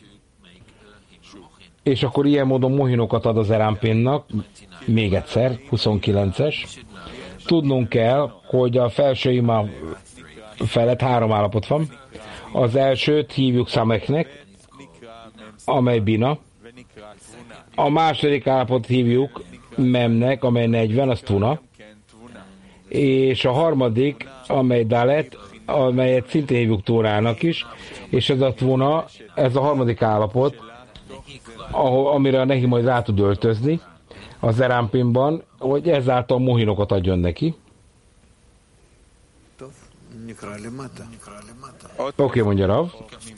és akkor ilyen módon mohinokat ad a Zerámpinnak, még egyszer, huszonkilences. Tudnunk kell, hogy a felső ima felett három állapot van. Az elsőt hívjuk Szameknek, amely Bina. A második állapot hívjuk Memnek, amely negyven, az Tuna. És a harmadik, amely Dalet, amelyet szintén hívjuk Tórának is, és ez a Tvuna, ez a harmadik állapot, ahol, amire a Nehi majd rá tud öltözni a Zerámpinban, hogy ezáltal mohinokat adjon neki. Oké, okay, mondja Rav.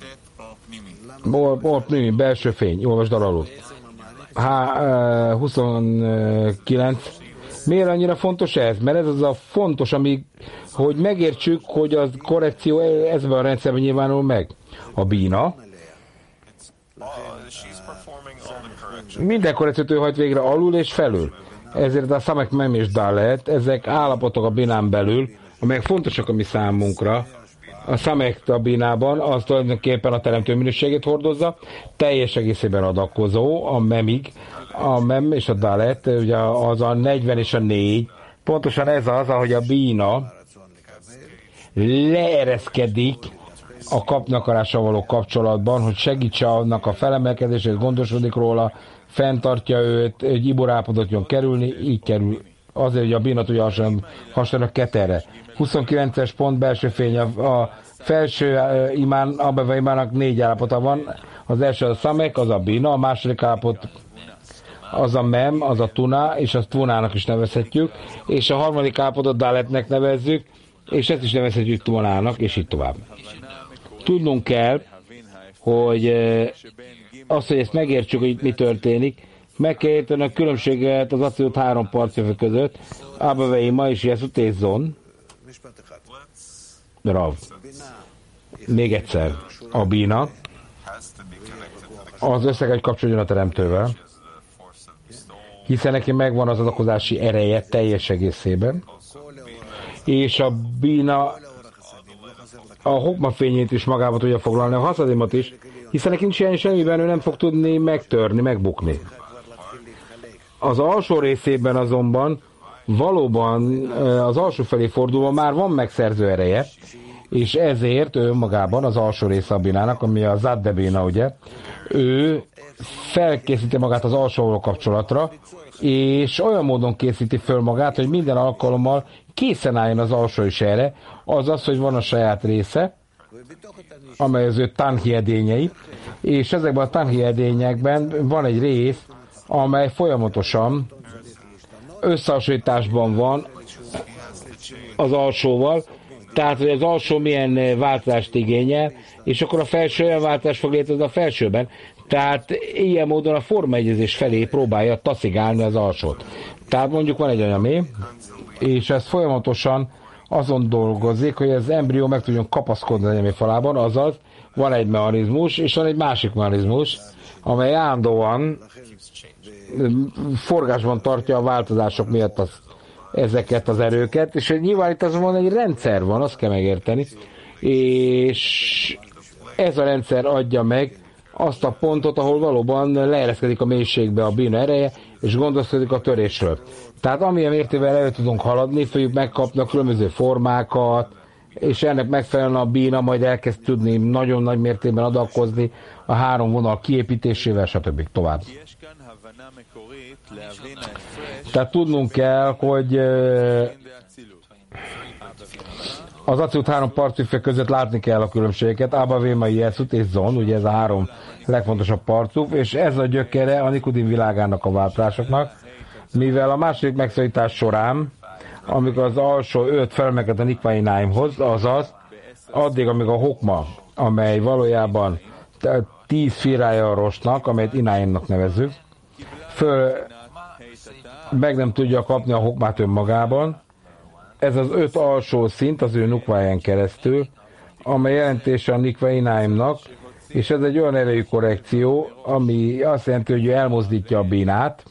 Ott mi, belső fény, olvasd alul. Há, huszonkilenc. Miért annyira fontos ez? Mert ez az a fontos, ami, hogy megértsük, hogy a korrekció ezben a rendszerben nyilvánul meg. A Bína minden korrekciót ő hajt végre alul és felül. Ezért a Szamek, Mem és Dalet, ezek állapotok a Bínán belül, amelyek fontosak a mi számunkra. A Szamek a Bínában az tulajdonképpen a teremtő minőségét hordozza, teljes egészében adakozó, a Memig, a Mem és a Dalet, ugye az a negyven és a négy, pontosan ez az, ahogy a Bína leereszkedik a kapnakarással való kapcsolatban, hogy segítse annak a felemelkedését, gondosodik róla, fenntartja őt, egy iborápodot jön kerülni, így kerül. Azért, hogy a Bína tudja hasonló keterre. huszonkilences pont belső fény, a, a felső imán, Abba imának négy állapota van. Az első a Szamek, az a Bína, a második állapot az a Mem, az a Tuna, és azt Tunának is nevezhetjük, és a harmadik állapotot Daletnek nevezzük, és ezt is nevezhetjük Tunának, és így tovább. Tudnunk kell, hogy azt, hogy ezt megértsük, hogy itt mi történik, meg kell érteni a különbséget az abszolút három partjövő között, Abba Ima és Jeszut és Zon. Rav. Még egyszer. A Bína az összeg, hogy kapcsolódjon a teremtővel, hiszen neki megvan az adakozási ereje teljes egészében, és a Bína a hokma fényét is magába tudja foglalni, a haszadimat is, hiszen neki nincs ilyen semmiben, ő nem fog tudni megtörni, megbukni. Az alsó részében azonban valóban az alsó felé fordulva már van megszerző ereje, és ezért ő magában az alsó része a binának, ami a Zad de Bina, ugye, ő felkészíti magát az alsó kapcsolatra, és olyan módon készíti föl magát, hogy minden alkalommal készen álljon az alsó is erre, azaz, hogy van a saját része, amely az ő tanhi edényei, és ezekben a tanhi edényekben van egy rész, amely folyamatosan összehasonlításban van az alsóval, tehát, hogy az alsó milyen változást igényel, és akkor a felső olyan változást fog létezni a felsőben. Tehát ilyen módon a formaegyezés felé próbálja taszigálni az alsót. Tehát mondjuk van egy anyamé, és ez folyamatosan azon dolgozik, hogy az embrió meg tudjon kapaszkodni az anyamé falában, azaz van egy mechanizmus, és van egy másik mechanizmus, amely állandóan forgásban tartja a változások miatt az, ezeket az erőket, és nyilván itt azonban egy rendszer van, azt kell megérteni, és ez a rendszer adja meg azt a pontot, ahol valóban leereszkedik a mélységbe a bina ereje, és gondoskodik a törésről. Tehát amilyen mértével elő tudunk haladni, fogjuk megkapni a különböző formákat, és ennek megfelelően a bina majd elkezd tudni nagyon nagy mértékben adakozni a három vonal kiépítésével, stb. Tovább. Tehát tudnunk kell, hogy az Acilut három parcufja között látni kell a különbségeket, Abba, Véma, Jeszut és Zon, ugye ez a három legfontosabb parcuf, és ez a gyökere a Nikudim világának a változásoknak, mivel a második megszólítás során, amikor az alsó öt felmeged a Nikvainaimhoz, azaz addig, amíg a Hokma, amely valójában tíz firája a rostnak, amelyet Inaimnak nevezzük, föl meg nem tudja kapni a Hokmát önmagában. Ez az öt alsó szint az ő Nukváján keresztül, amely jelentése a Nikvainaimnak, és ez egy olyan erejű korrekció, ami azt jelenti, hogy ő elmozdítja a binát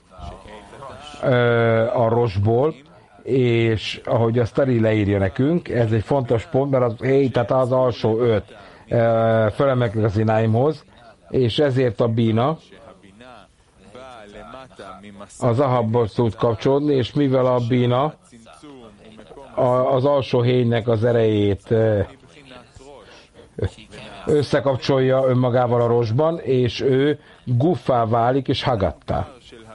a rostból, és ahogy a Stari leírja nekünk, ez egy fontos pont, mert az, hey, tehát az alsó öt fölemelkedik az Inaimhoz, és ezért a bina az Ahabból tud kapcsolódni, és mivel a bina az alsó héjnek az erejét összekapcsolja önmagával a rostban, és ő guffá válik, és hagattá.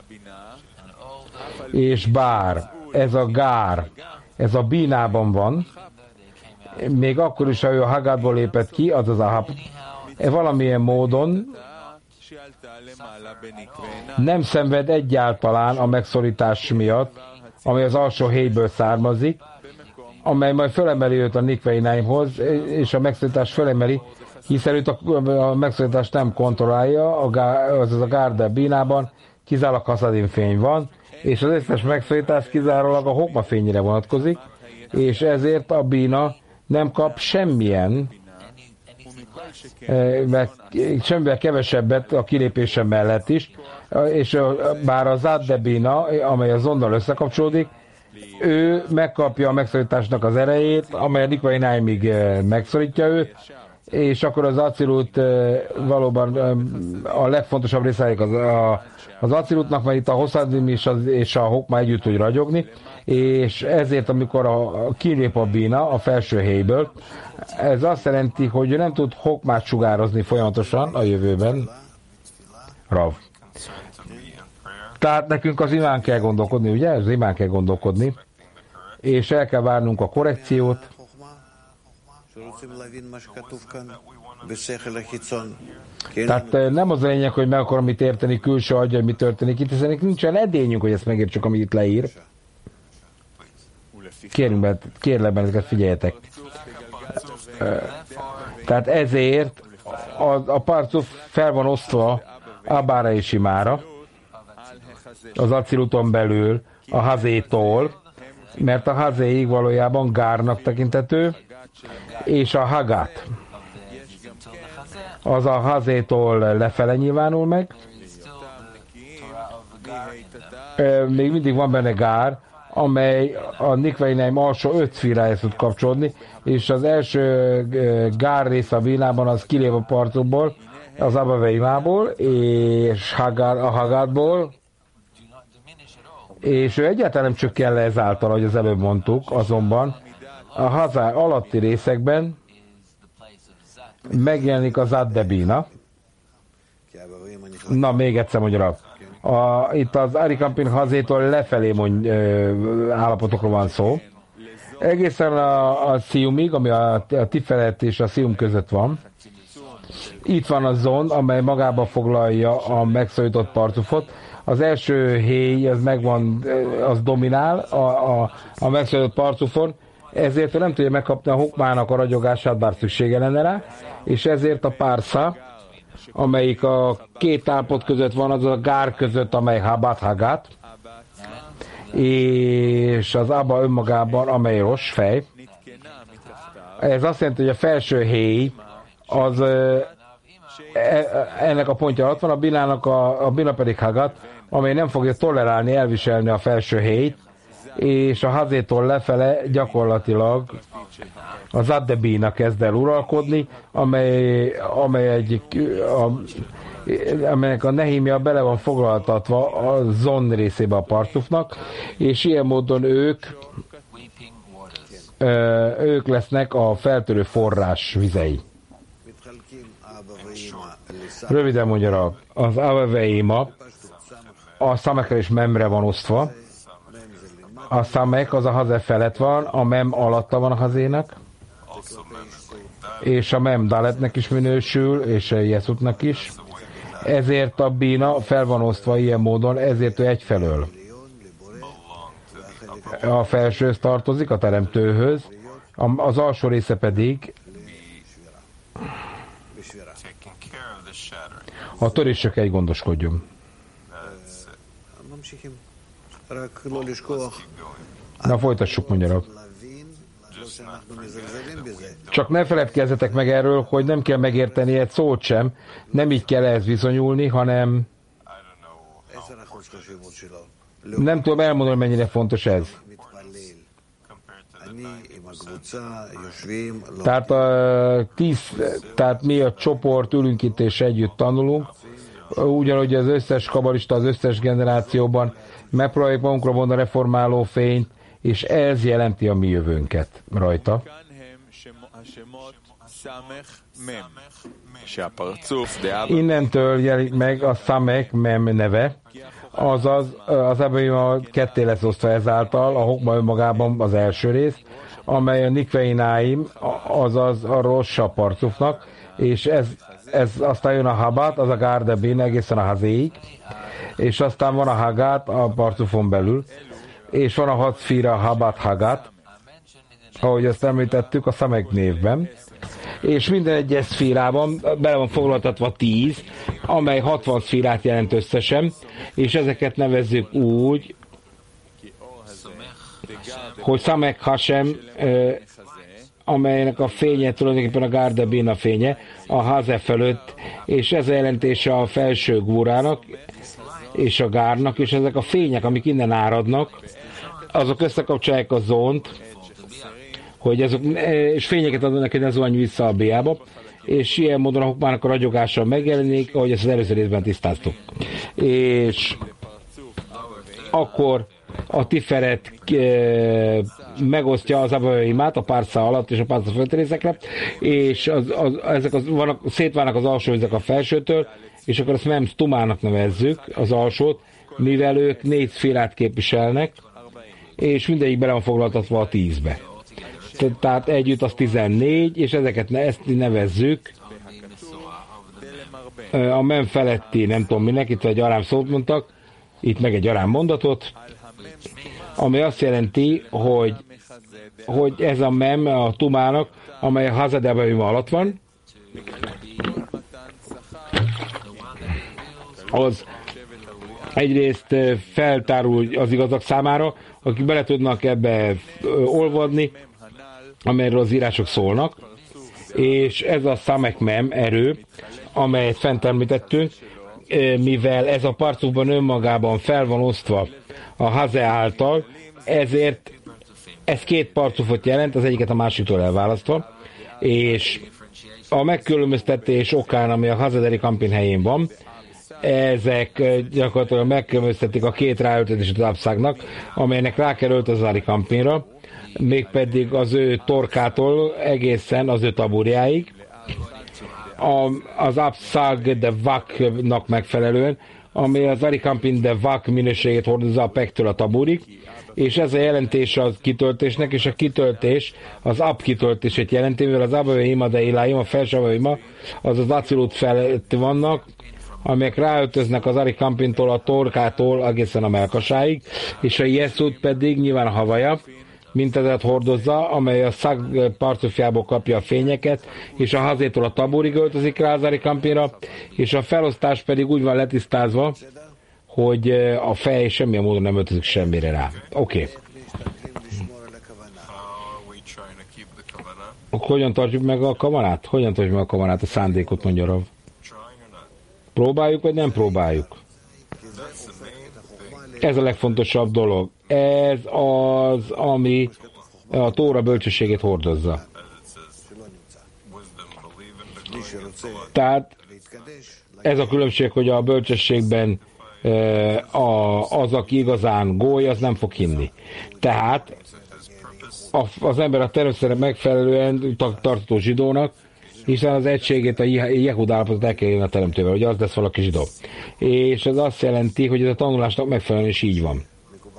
És bár ez a gár, ez a bínában van, még akkor is, ha ő a hagátból lépett ki, az az ahab, valamilyen módon nem szenved egyáltalán a megszorítás miatt, ami az alsó héjből származik, amely majd fölemeli őt a Nikvainaimhoz, és a megszorítás fölemeli, hiszen őt a, a megszorítást nem kontrollálja, a gár, az a gárda bínában kizárólag haszadin fény van, és az összes megszorítás kizárólag a hokma fényére vonatkozik, és ezért a bína nem kap semmilyen, meg semmivel kevesebbet a kilépése mellett is, és bár az Zad de Bina, amely a zonnal összekapcsolódik, ő megkapja a megszorításnak az erejét, amely a Nikvainaimig megszorítja őt, és akkor az Acilut valóban a legfontosabb részeik az, az Acilutnak, mert itt a Hoszadim és, és a Hokma együtt tud ragyogni, és ezért, amikor a, a kilép a bína a felső helyből, ez azt jelenti, hogy ő nem tud Hokmát sugározni folyamatosan a jövőben. Rav. Tehát nekünk az imán kell gondolkodni, ugye? Az imán kell gondolkodni, és el kell várnunk a korrekciót, tehát nem az a lényeg, hogy meg akarom mit érteni külső agyja, hogy mi történik itt, hiszen nincsen edényünk, hogy ezt megértsük, amit itt leír. Kérünk be, kérlek benneteket, figyeljetek. Tehát ezért a, a parcuf fel van osztva Abára és Imára, az Aciluton belül a Hazétól, mert a Hazéig valójában gárnak tekintető, és a Hagát az a Hazétól lefele nyilvánul meg. Még mindig van benne gár, amely a Nikvainaim alsó öt szférájához tud kapcsolódni, és az első gár rész a bínában az kilép a parcokból, az Abba Veimából, és Hagár, a Hagátból, és ő egyáltalán nem csökken le ezáltal, ahogy az előbb mondtuk, azonban a hazár alatti részekben megjelenik az Addebina. Na, még egyszer magyarul. A, itt az Arikampin hazétól lefelé mond, ö, állapotokról van szó. Egészen a, a Sziumig, ami a, a Tiferet és a Szium között van. Itt van a zond, amely magába foglalja a megszorított parcufot. Az első héj, az megvan, az dominál a, a, a megszorított parcufon, ezért ő nem tudja megkapni a hokmának a ragyogását, bár szüksége lenne rá, és ezért a pársa, amelyik a két állapot között van, az a gár között, amely Habat Hagat, és az Abba önmagában, amely Ross fej. Ez azt jelenti, hogy a felső héj, az ennek a pontja alatt van, a binának a, a bina pedig Hagat, amely nem fogja tolerálni, elviselni a felső héjt, és a hazétól lefele gyakorlatilag az Addebina kezd el uralkodni, amely, amely egy, a, amelynek a Nehímia bele van foglaltatva a zon részébe a parcufnak, és ilyen módon ők ők lesznek a feltörő forrás vizei. Röviden mondja, az Aveveima a Szamekre és Memre van osztva. A Szamek az a haze felett van, a Mem alatta van a hazénak, és a Mem Daletnek is minősül, és a Jeszutnak is. Ezért a Bina fel van osztva ilyen módon, ezért ő egyfelől a felsőhöz tartozik, a teremtőhöz, az alsó része pedig a törésökkel gondoskodjon. Na, folytassuk, mondja. Csak ne feledkezzetek meg erről, hogy nem kell megérteni egy szót sem, nem így kell ehhez viszonyulni, hanem nem tudom elmondani, mennyire fontos ez. Tehát, a tíz, tehát mi a csoport ülünk itt és együtt tanulunk, ugyanúgy az összes kabalista az összes generációban megpróbáljuk magunkra vonni a reformáló fényt, és ez jelenti a mi jövőnket rajta. Innentől jelenik meg a Samek Mem neve, azaz az Abba ketté lesz osztva ezáltal, a Hokma önmagában az első rész, amely a Nikveináim, azaz a Rossa parcufnak, és ez, ez aztán jön a Habat, az a Gárdebin egészen a Hazéig, és aztán van a Hagat a parcufon belül, és van a hat szfíra a Habat Hagat, ahogy azt említettük a Samek névben, és minden egyes szfírában bele van foglaltatva tíz, amely hatvan szfírát jelent összesen, és ezeket nevezzük úgy, hogy Samek Hashem, amelynek a fénye tulajdonképpen a Gárdebin a fénye, a Haze fölött, és ez a jelentése a felső gúrának, és a gárnak, és ezek a fények, amik innen áradnak, azok összekapcsolják a zónt, hogy azok, és fényeket adnak, hogy ne zuhanj vissza a biába, és ilyen módon a hokmának a ragyogással megjelenik, ahogy ezt az előző részben tisztáztuk. És akkor a Tiferet e, megosztja az Abbaimát a párca alatt és a párca fölött részekre, és az, az, ezek az, vannak, szétválnak az alsó vizek a felsőtől, és akkor azt Mem Tumának nevezzük, az alsót, mivel ők négy szférát képviselnek, és mindegyik bele van foglaltatva a tízbe. Tehát együtt az tizennégy, és ezeket ezt nevezzük a Mem feletti, nem tudom minek, itt egy arám szót mondtak, itt meg egy arám mondatot, ami azt jelenti, hogy, hogy ez a Mem a Tumának, amely a Hazadebajum alatt van, az egyrészt feltárul az igazak számára, akik bele tudnak ebbe olvadni, amelyről az írások szólnak, és ez a Samek Mem erő, amelyet fent említettünk, mivel ez a parcukban önmagában fel van osztva a Haze által, ezért ez két parcufot jelent, az egyiket a másiktól elválasztva, és a megkülönböztetés okán, ami a Hazaderi Kampin helyén van, ezek gyakorlatilag megkülönböztetik a két ráöltetését az abszágnak, amelynek rá kell öltözni az arikampinra, mégpedig az ő torkától egészen az ő taburjáig, a, az abszág de vaknak megfelelően, ami az arikampin de vak minőségét hordozza a pektől a taburig, és ez a jelentés az kitöltésnek, és a kitöltés az ab kitöltését jelenti, mivel az abavéima de iláim, a felső abavéima, az az acilut felett vannak, amelyek ráöltöznek az arikampintól a torkától egészen a melkasáig, és a jeszút pedig nyilván a havaja, mintezet hordozza, amely a szag parcufjából kapja a fényeket, és a hazétól a taburig öltözik rá az arikampinra, és a felosztás pedig úgy van letisztázva, hogy a fej semmilyen módon nem öltözik semmire rá. Oké. Okay. Hogyan tartjuk meg a kavanát? Hogyan tartjuk meg a kavanát, a szándékot, mondja Rav? Próbáljuk, vagy nem próbáljuk? Ez a legfontosabb dolog. Ez az, ami a Tóra bölcsességét hordozza. Tehát ez a különbség, hogy a bölcsességben az, aki igazán góly, az nem fog hinni. Tehát az ember a természetesen megfelelően tartható zsidónak, hiszen az egységét, a Jehud állapotot el kell élni a teremtővel, hogy az lesz valaki zsidó. És ez azt jelenti, hogy ez a tanulásnak megfelelően is így van.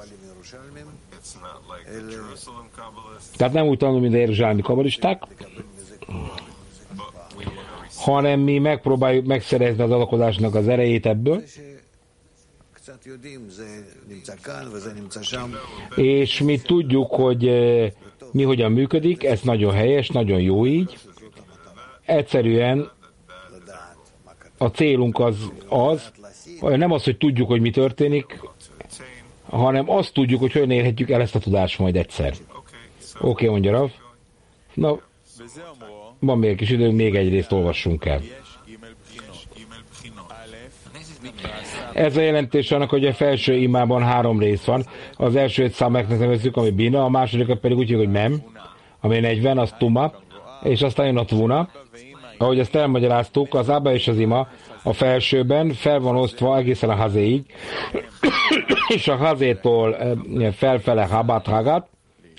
Tehát nem úgy tanul, mint a jeruzsálemi kabalisták, hanem mi megpróbáljuk megszerezni az adakozásnak az erejét ebből, és mi tudjuk, hogy mi hogyan működik, ez nagyon helyes, nagyon jó így. Egyszerűen a célunk az, az, nem az, hogy tudjuk, hogy mi történik, hanem azt tudjuk, hogy hogyan érhetjük el ezt a tudást majd egyszer. Oké, okay, mondja Rav. Na, van még egy kis idő, még egy részt olvassunk el. Ez a jelentés annak, hogy a felső imában három rész van. Az elsőt számeknek nevezzük, ami bina, a másodikat pedig úgy, hogy mem, ami negyven, az tuma, és aztán jön a tvuna. Ahogy ezt elmagyaráztuk, az ába és az ima a felsőben fel van osztva egészen a hazéig, és a hazétól felfele habat hagat,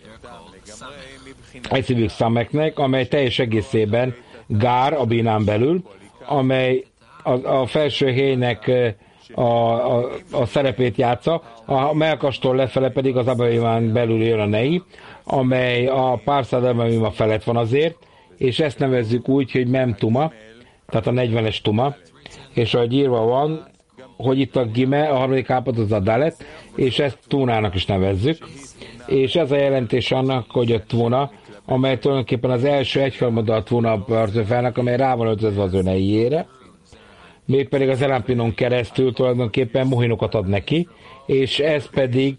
egy szívük szameknek, amely teljes egészében gár a bínán belül, amely a, a felső héjnek a, a, a szerepét játsza, a melkastól lefele pedig az abaimán belül jön a nei, amely a párszád abaima felett van azért, és ezt nevezzük úgy, hogy mem tuma, tehát a negyvenes tuma, és ahogy írva van, hogy itt a gime, a harmadik állapot az a dalet, és ezt tunának is nevezzük, és ez a jelentés annak, hogy a tvuna, amely tulajdonképpen az első egyharmada a tvuna partőfelnek, amely rá van öltözve az öneiére, mégpedig az elampinon keresztül tulajdonképpen mohinokat ad neki, és ez pedig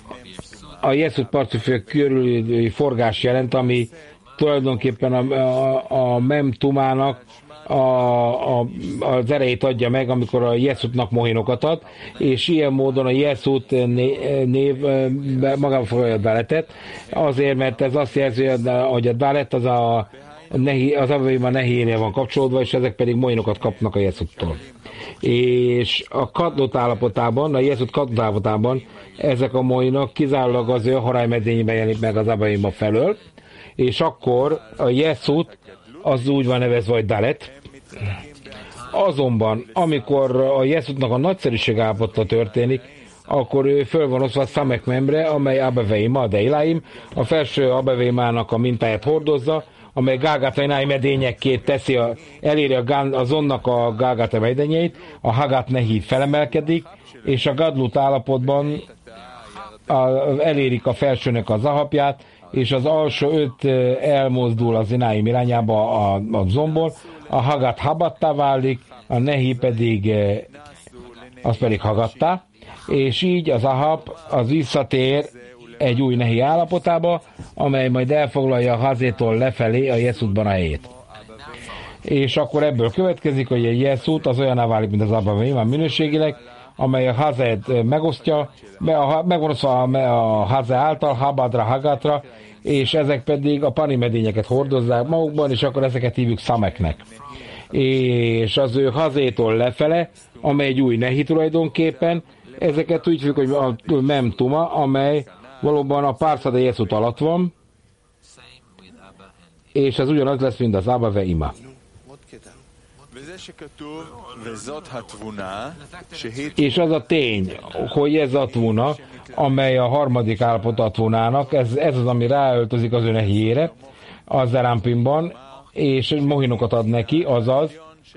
a jeszút partőfél körüli forgás jelent, ami tulajdonképpen a, a, a mem tumának a, a, az erejét adja meg, amikor a jeszutnak mohinokat ad, és ilyen módon a jeszut név magába foglalja a dáletet, azért, mert ez azt jelzi, hogy a dálet az a nehi, az abavéma nehéjénél van kapcsolódva, és ezek pedig mohinokat kapnak a jeszuttól. És a kadlott állapotában, a jeszut kadlott állapotában ezek a mohinok kizárólag az ő harály medényében jelenik meg az abavéma felől, és akkor a jeszut az úgy van nevezve, hogy dalet. Azonban, amikor a jeszutnak a nagyszerűség állapota történik, akkor ő föl van oszva a szamek membre, amely abavéima, a deiláim, a felső abavéimának a mintáját hordozza, amely gágátainái medényekként teszi, a, eléri a gán, az onnak a gágáta medényeit, a hagát nehi felemelkedik, és a gadlut állapotban a, elérik a felsőnek az ahapját, és az alsó öt elmozdul az ináim irányába a, a zomból, a hagát habattá válik, a nehi pedig az pedig hagattá, és így az ahap az visszatér egy új nehi állapotába, amely majd elfoglalja a hazétól lefelé a jeszútban a helyét. És akkor ebből következik, hogy egy jeszút az olyaná válik, mint az abavéima minőségileg, amely a hazét megosztja, megvan osztva a haze által, habadra, hagatra, és ezek pedig a pani medényeket hordozzák magukban, és akkor ezeket hívjuk szameknek. és az ő hazétól lefele, amely egy új nehi tulajdonképpen, ezeket úgy hívjuk, hogy a memtuma, amely valóban a párszada Jeszut alatt van, és ez ugyanaz lesz, mint az Abba ve Ima. És az a tény, hogy ez a tvuna, amely a harmadik állapot a tvunának, ez, ez az, ami ráöltözik az ő nehiére, a Zerampinban, és mohinokat ad neki, azaz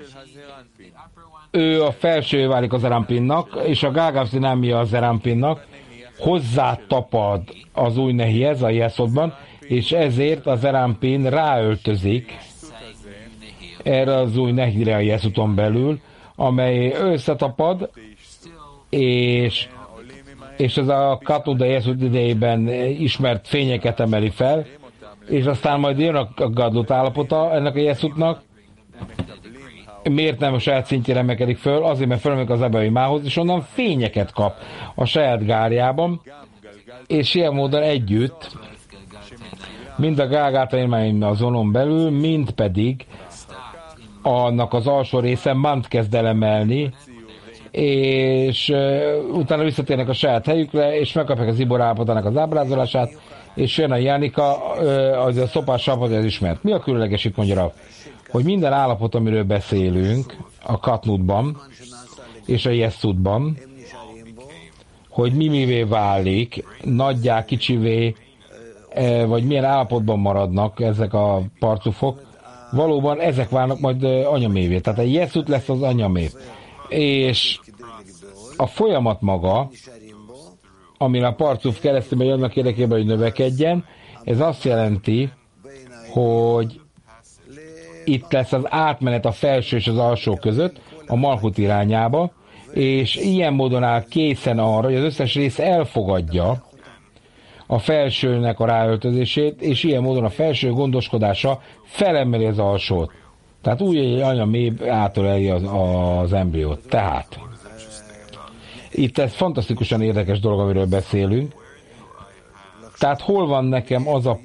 ő a felső válik a Zerampinnak, és a Gágáv-Szinámia a Zerampinnak, hozzá tapad az új nehihez a Jeszodban, és ezért a Zerampin ráöltözik erre az új nehire a Jeszuton belül, amely összetapad, és, és ez a Katuda Jeszut idejében ismert fényeket emeli fel, és aztán majd jön a gadlut állapota ennek a Jeszutnak. Miért nem a saját szintjére emelkedik föl? Azért, mert fölemelik az Abba Imához, és onnan fényeket kap a saját gárjában, és ilyen módon együtt, mind a Gágát azonon belül, mind pedig annak az alsó része Mant kezd el emelni, és uh, utána visszatérnek a saját helyükre, és megkapják az Ibor állapotának az ábrázolását, és jön a Jánika, uh, az a szopás sapot, az ismert. Mi a különleges itt, mondja, hogy minden állapot, amiről beszélünk a Katnutban és a Jeszutban, hogy mi mivé válik, nagyjá, kicsivé, vagy milyen állapotban maradnak ezek a parcufok, valóban ezek válnak majd anyamévé. Tehát a Jeszut lesz az anyamév. És a folyamat maga, amin a parcuf keresztül megy annak érdekében, hogy növekedjen, ez azt jelenti, hogy itt lesz az átmenet a felső és az alsó között, a Malchut irányába, és ilyen módon áll készen arra, hogy az összes rész elfogadja a felsőnek a ráöltözését, és ilyen módon a felső gondoskodása felemeli az alsót. Tehát úgy, hogy egy anya mély átöleli az, az embriót. Tehát itt ez fantasztikusan érdekes dolog, amiről beszélünk. Tehát hol van nekem az a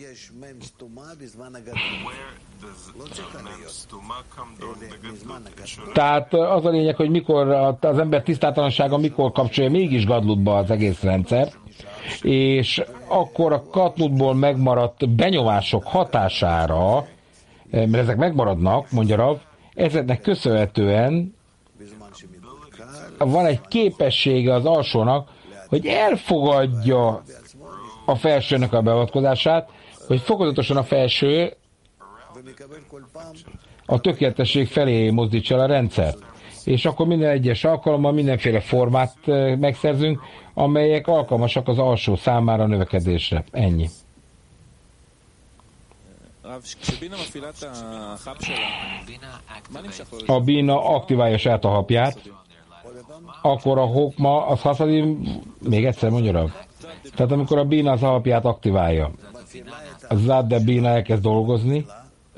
Tehát az a lényeg, hogy mikor az ember tisztátalansága mikor kapcsolja mégis gadlutba az egész rendszer, és akkor a Katnutból megmaradt benyomások hatására, mert ezek megmaradnak, mondja Rav, ezeknek köszönhetően van egy képessége az alsónak, hogy elfogadja a felsőnek a beavatkozását, hogy fokozatosan a felső a tökéletesség felé mozdítsa el a rendszert. És akkor minden egyes alkalommal mindenféle formát megszerzünk, amelyek alkalmasak az alsó számára a növekedésre. Ennyi. A bína aktiválja saját a hapját, akkor a hokma, az haszadim, még egyszer mondja Rav. Tehát amikor a bína az alapját aktiválja, a zád bína elkezd dolgozni.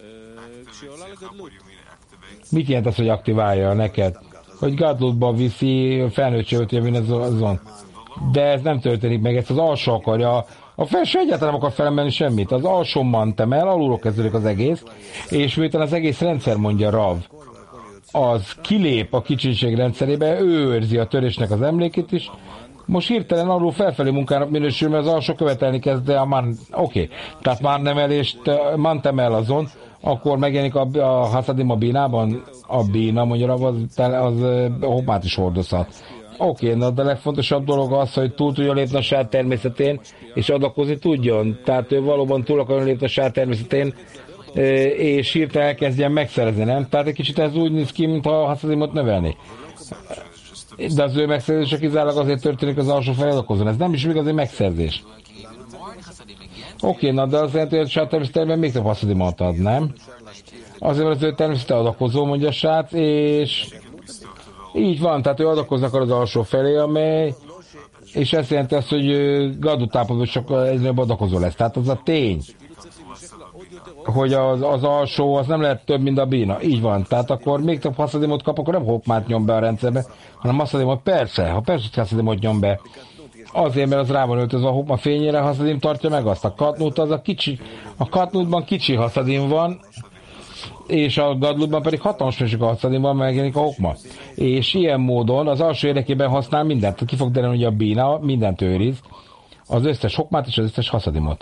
Mit jelent az, hogy aktiválja neked? Hogy gadlutba viszi, felnőtt azon. De ez nem történik meg, ezt az alsó akarja. A felső egyáltalán nem akar felemelni semmit. Az alsó mantemel, alulról kezdődik az egész, és miután az egész rendszer, mondja Rav, az kilép a kicsinség rendszerébe, ő őrzi a törésnek az emlékét is. Most hirtelen alul felfelé munkának minősül, mert az alsó követelni kezd, a man... Oké, okay. Tehát már nemelést, mantemel azon, akkor megjelenik a, a haszadim a bínában, a bína, mondja, az, az, az hoppát is hordozhat. Oké, okay, de a legfontosabb dolog az, hogy túl tudjon lépni a saját természetén, és adakozni tudjon. Tehát ő valóban túl akarjon lépni a saját természetén, és hirtelen elkezdjen megszerezni, nem? Tehát egy kicsit ez úgy néz ki, mintha a haszadimot növelni. De az ő megszerzése kizárólag azért történik, az alsó felé adakozon. Ez nem is még azért megszerzés. Oké, na de az jelenti, hogy a saját természetében még több haszadimot ad, nem? Azért, mert az ő természete adakozó, mondja a srác, és így van, tehát ő adakozni akar az alsó felé, amely, és ezt jelenti azt, hogy gadutápon csak egyre adakozó lesz. Tehát az a tény, hogy az, az alsó, az nem lehet több, mint a bína. Így van. Tehát akkor még több haszadimot kap, akkor nem hokmát nyom be a rendszerbe, hanem haszadimot, persze, ha persze haszadimot nyom be, azért, mert az rá van öltözve a hokma fényére, haszadim tartja meg azt. A katnút az a kicsi, a katnútban kicsi haszadim van, és a gadlutban pedig hatalmas mennyiségű haszadimban megjelenik a hokma. És ilyen módon az alsó érdekében használ mindent. Ki fog derülni, hogy a bína mindent őriz, az összes hokmát és az összes haszadimot.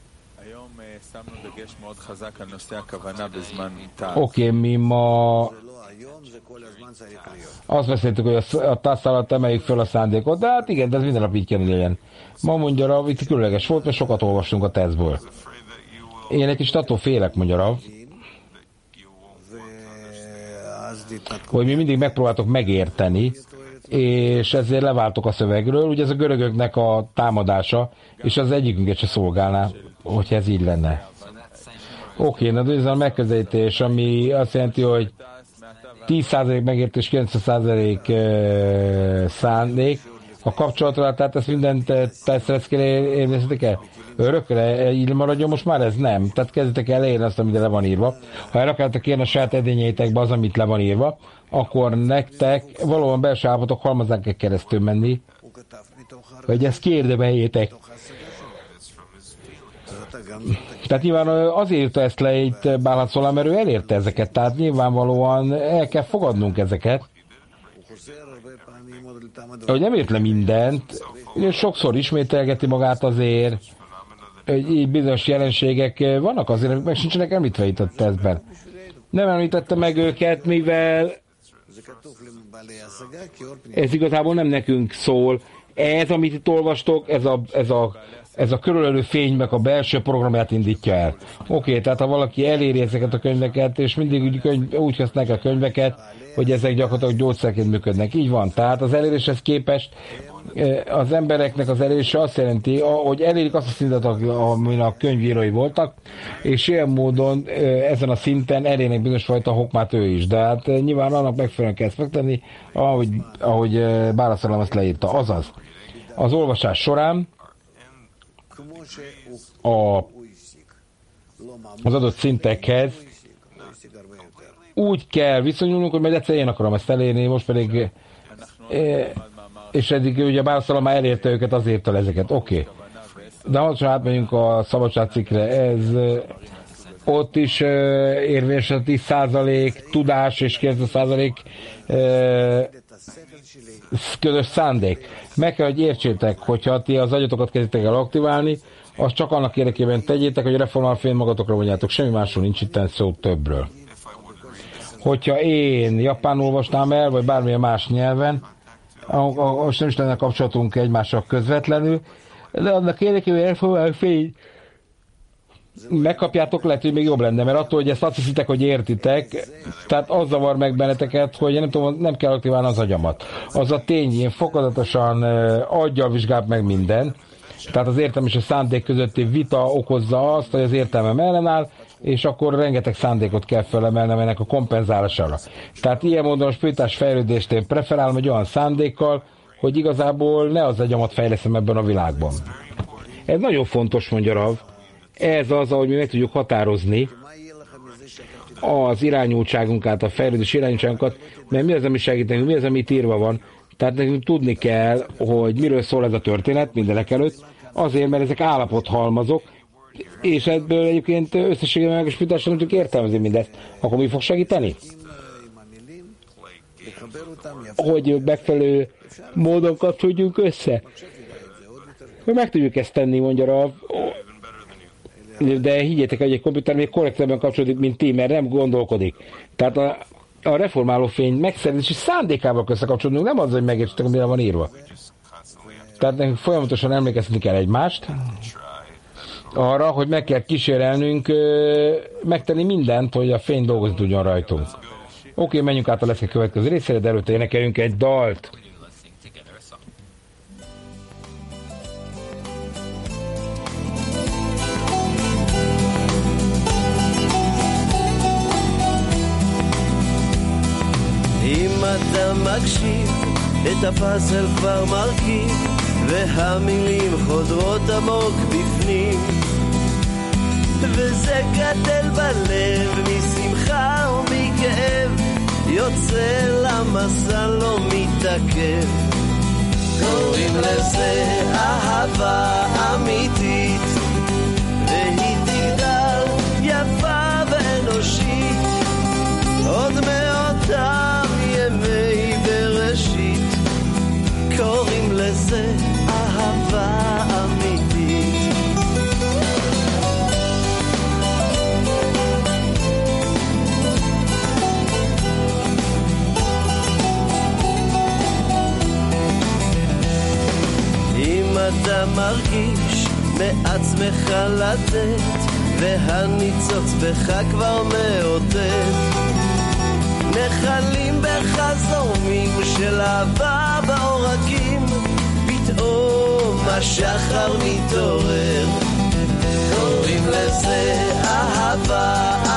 Oké, okay, mi ma azt beszéltük, hogy a, a tász alatt emeljük föl a szándékot, de hát igen, de ez minden nap így kell legyen. Ma mondja Rav, itt különleges volt, mert sokat olvastunk a tesztből. Én egy kicsit attól félek, mondja Rav, hogy mi mindig megpróbáltok megérteni, és ezért leváltok a szövegről. Ugye ez a görögöknek a támadása, és az egyikünket se szolgálná, hogyha ez így lenne. Oké, okay, ez a megközelítés, ami azt jelenti, hogy tíz százalék megértés, kilencven százalék szándék a kapcsolatra, tehát ezt mindent tesztre kell érvényesítek el. Örökre így maradjon most már ez? Nem. Tehát kezdetek el érni azt, amit le van írva. Ha el akartak érni a saját edényeitekbe az, amit le van írva, akkor nektek valóban belső állapotok halmazán kell keresztül menni, hogy ezt kiérdemeljétek. Tehát nyilván azért írta ezt le itt Bálhat Szolám, mert ő elérte ezeket, tehát nyilvánvalóan el kell fogadnunk ezeket. Hogy nem ért le mindent, sokszor ismételgeti magát azért, hogy így bizonyos jelenségek vannak azért, meg sincsenek említve itt a tesztben. Nem említette meg őket, mivel ez igazából nem nekünk szól. Ez, amit itt olvastok, ez a, ez a, ez a körülölő fénynek a belső programját indítja el. Oké, okay, tehát ha valaki eléri ezeket a könyveket, és mindig úgy, könyv, úgy használják a könyveket, hogy ezek gyakorlatilag gyógyszerként működnek. Így van. Tehát az eléréshez képest az embereknek az elérése azt jelenti, hogy elérik azt a szintet, amin a könyvírói voltak, és ilyen módon ezen a szinten elérnek bizonyos fajta hokmát ő is. De hát nyilván annak megfelelően kell ezt megtenni, ahogy, ahogy Bálhat Szolám azt leírta. Azaz, az olvasás során a, az adott szintekhez úgy kell viszonyulnunk, hogy majd egyszer én akarom ezt elérni, most pedig és eddig ugye Bálhat Szolám már elérte őket, azért ezeket. Oké. Okay. De ha átmegyünk a szabadságcikkre, ez ott is érvényes a tíz százalék tudás és kilencven százalék közös szándék. Meg kell, hogy értsétek, hogyha ti az agyatokat kezditek el aktiválni, azt csak annak érdekében tegyétek, hogy reformál fény magatokra vonjátok. Semmi másról nincs itt szó többről. Hogyha én japánul olvasnám el, vagy bármilyen más nyelven, most nem is lenne kapcsolatunk egymással közvetlenül, de annak érdekében elfoglalni fény megkapjátok, lehet, hogy még jobb lenne, mert attól, hogy ezt azt hiszitek, hogy értitek, tehát az zavar meg benneteket, hogy nem tudom, nem kell aktiválni az agyamat. Az a tény, én fokozatosan aggyal vizsgál meg minden, tehát az értelem és a szándék közötti vita okozza azt, hogy az értelmem ellenáll, és akkor rengeteg szándékot kell felemelnem ennek a kompenzálására. Tehát ilyen módon a spiritás fejlődést én preferálom egy olyan szándékkal, hogy igazából ne az agyamat fejleszem ebben a világban. Ez nagyon fontos, mondja Rav. Ez az, ahogy mi meg tudjuk határozni az irányultságunkat, a fejlődés irányultságunkat, mert mi az, ami segít nekünk, mi az, ami itt írva van. Tehát nekünk tudni kell, hogy miről szól ez a történet mindenek előtt, azért, mert ezek állapothalmazok, és ebből egyébként összességében meg a spiritás nem tudjuk értelmezni mindezt. Akkor mi fog segíteni? Hogy megfelelő módon kapcsolódjunk össze. Hogy meg tudjuk ezt tenni, mondja Rav. De higgyétek, hogy egy komputer még korrektebben kapcsolódik, mint ti, mert nem gondolkodik. Tehát a, a reformáló fény megszerzési szándékával összekapcsolódunk, nem az, hogy megértsetek, amire van írva. Tehát nekünk folyamatosan emlékezni kell egymást arra, hogy meg kell kísérelnünk megtenni mindent, hogy a fény dolgozni tudjon rajtunk. Oké, okay, menjünk át a leszke következő részére, de előtte énekeljünk egy dalt. אם אתה מקשיב, את הפאזל כבר מרכיב, והמילים חודרות עמוק בפנים, וזה גדל בלב משמחה ומכאב, יוצא למסע לא מתעכב. קוראים לזה אהבה אמיתית, והיא תגדל יפה ואנושית, אתה מרגיש מעצמך לתת, והניצוץ בך כבר מאותת. נחלים בחזומים של אהבה בעורקים, פתאום השחר מתעורר. קוראים לזה אהבה,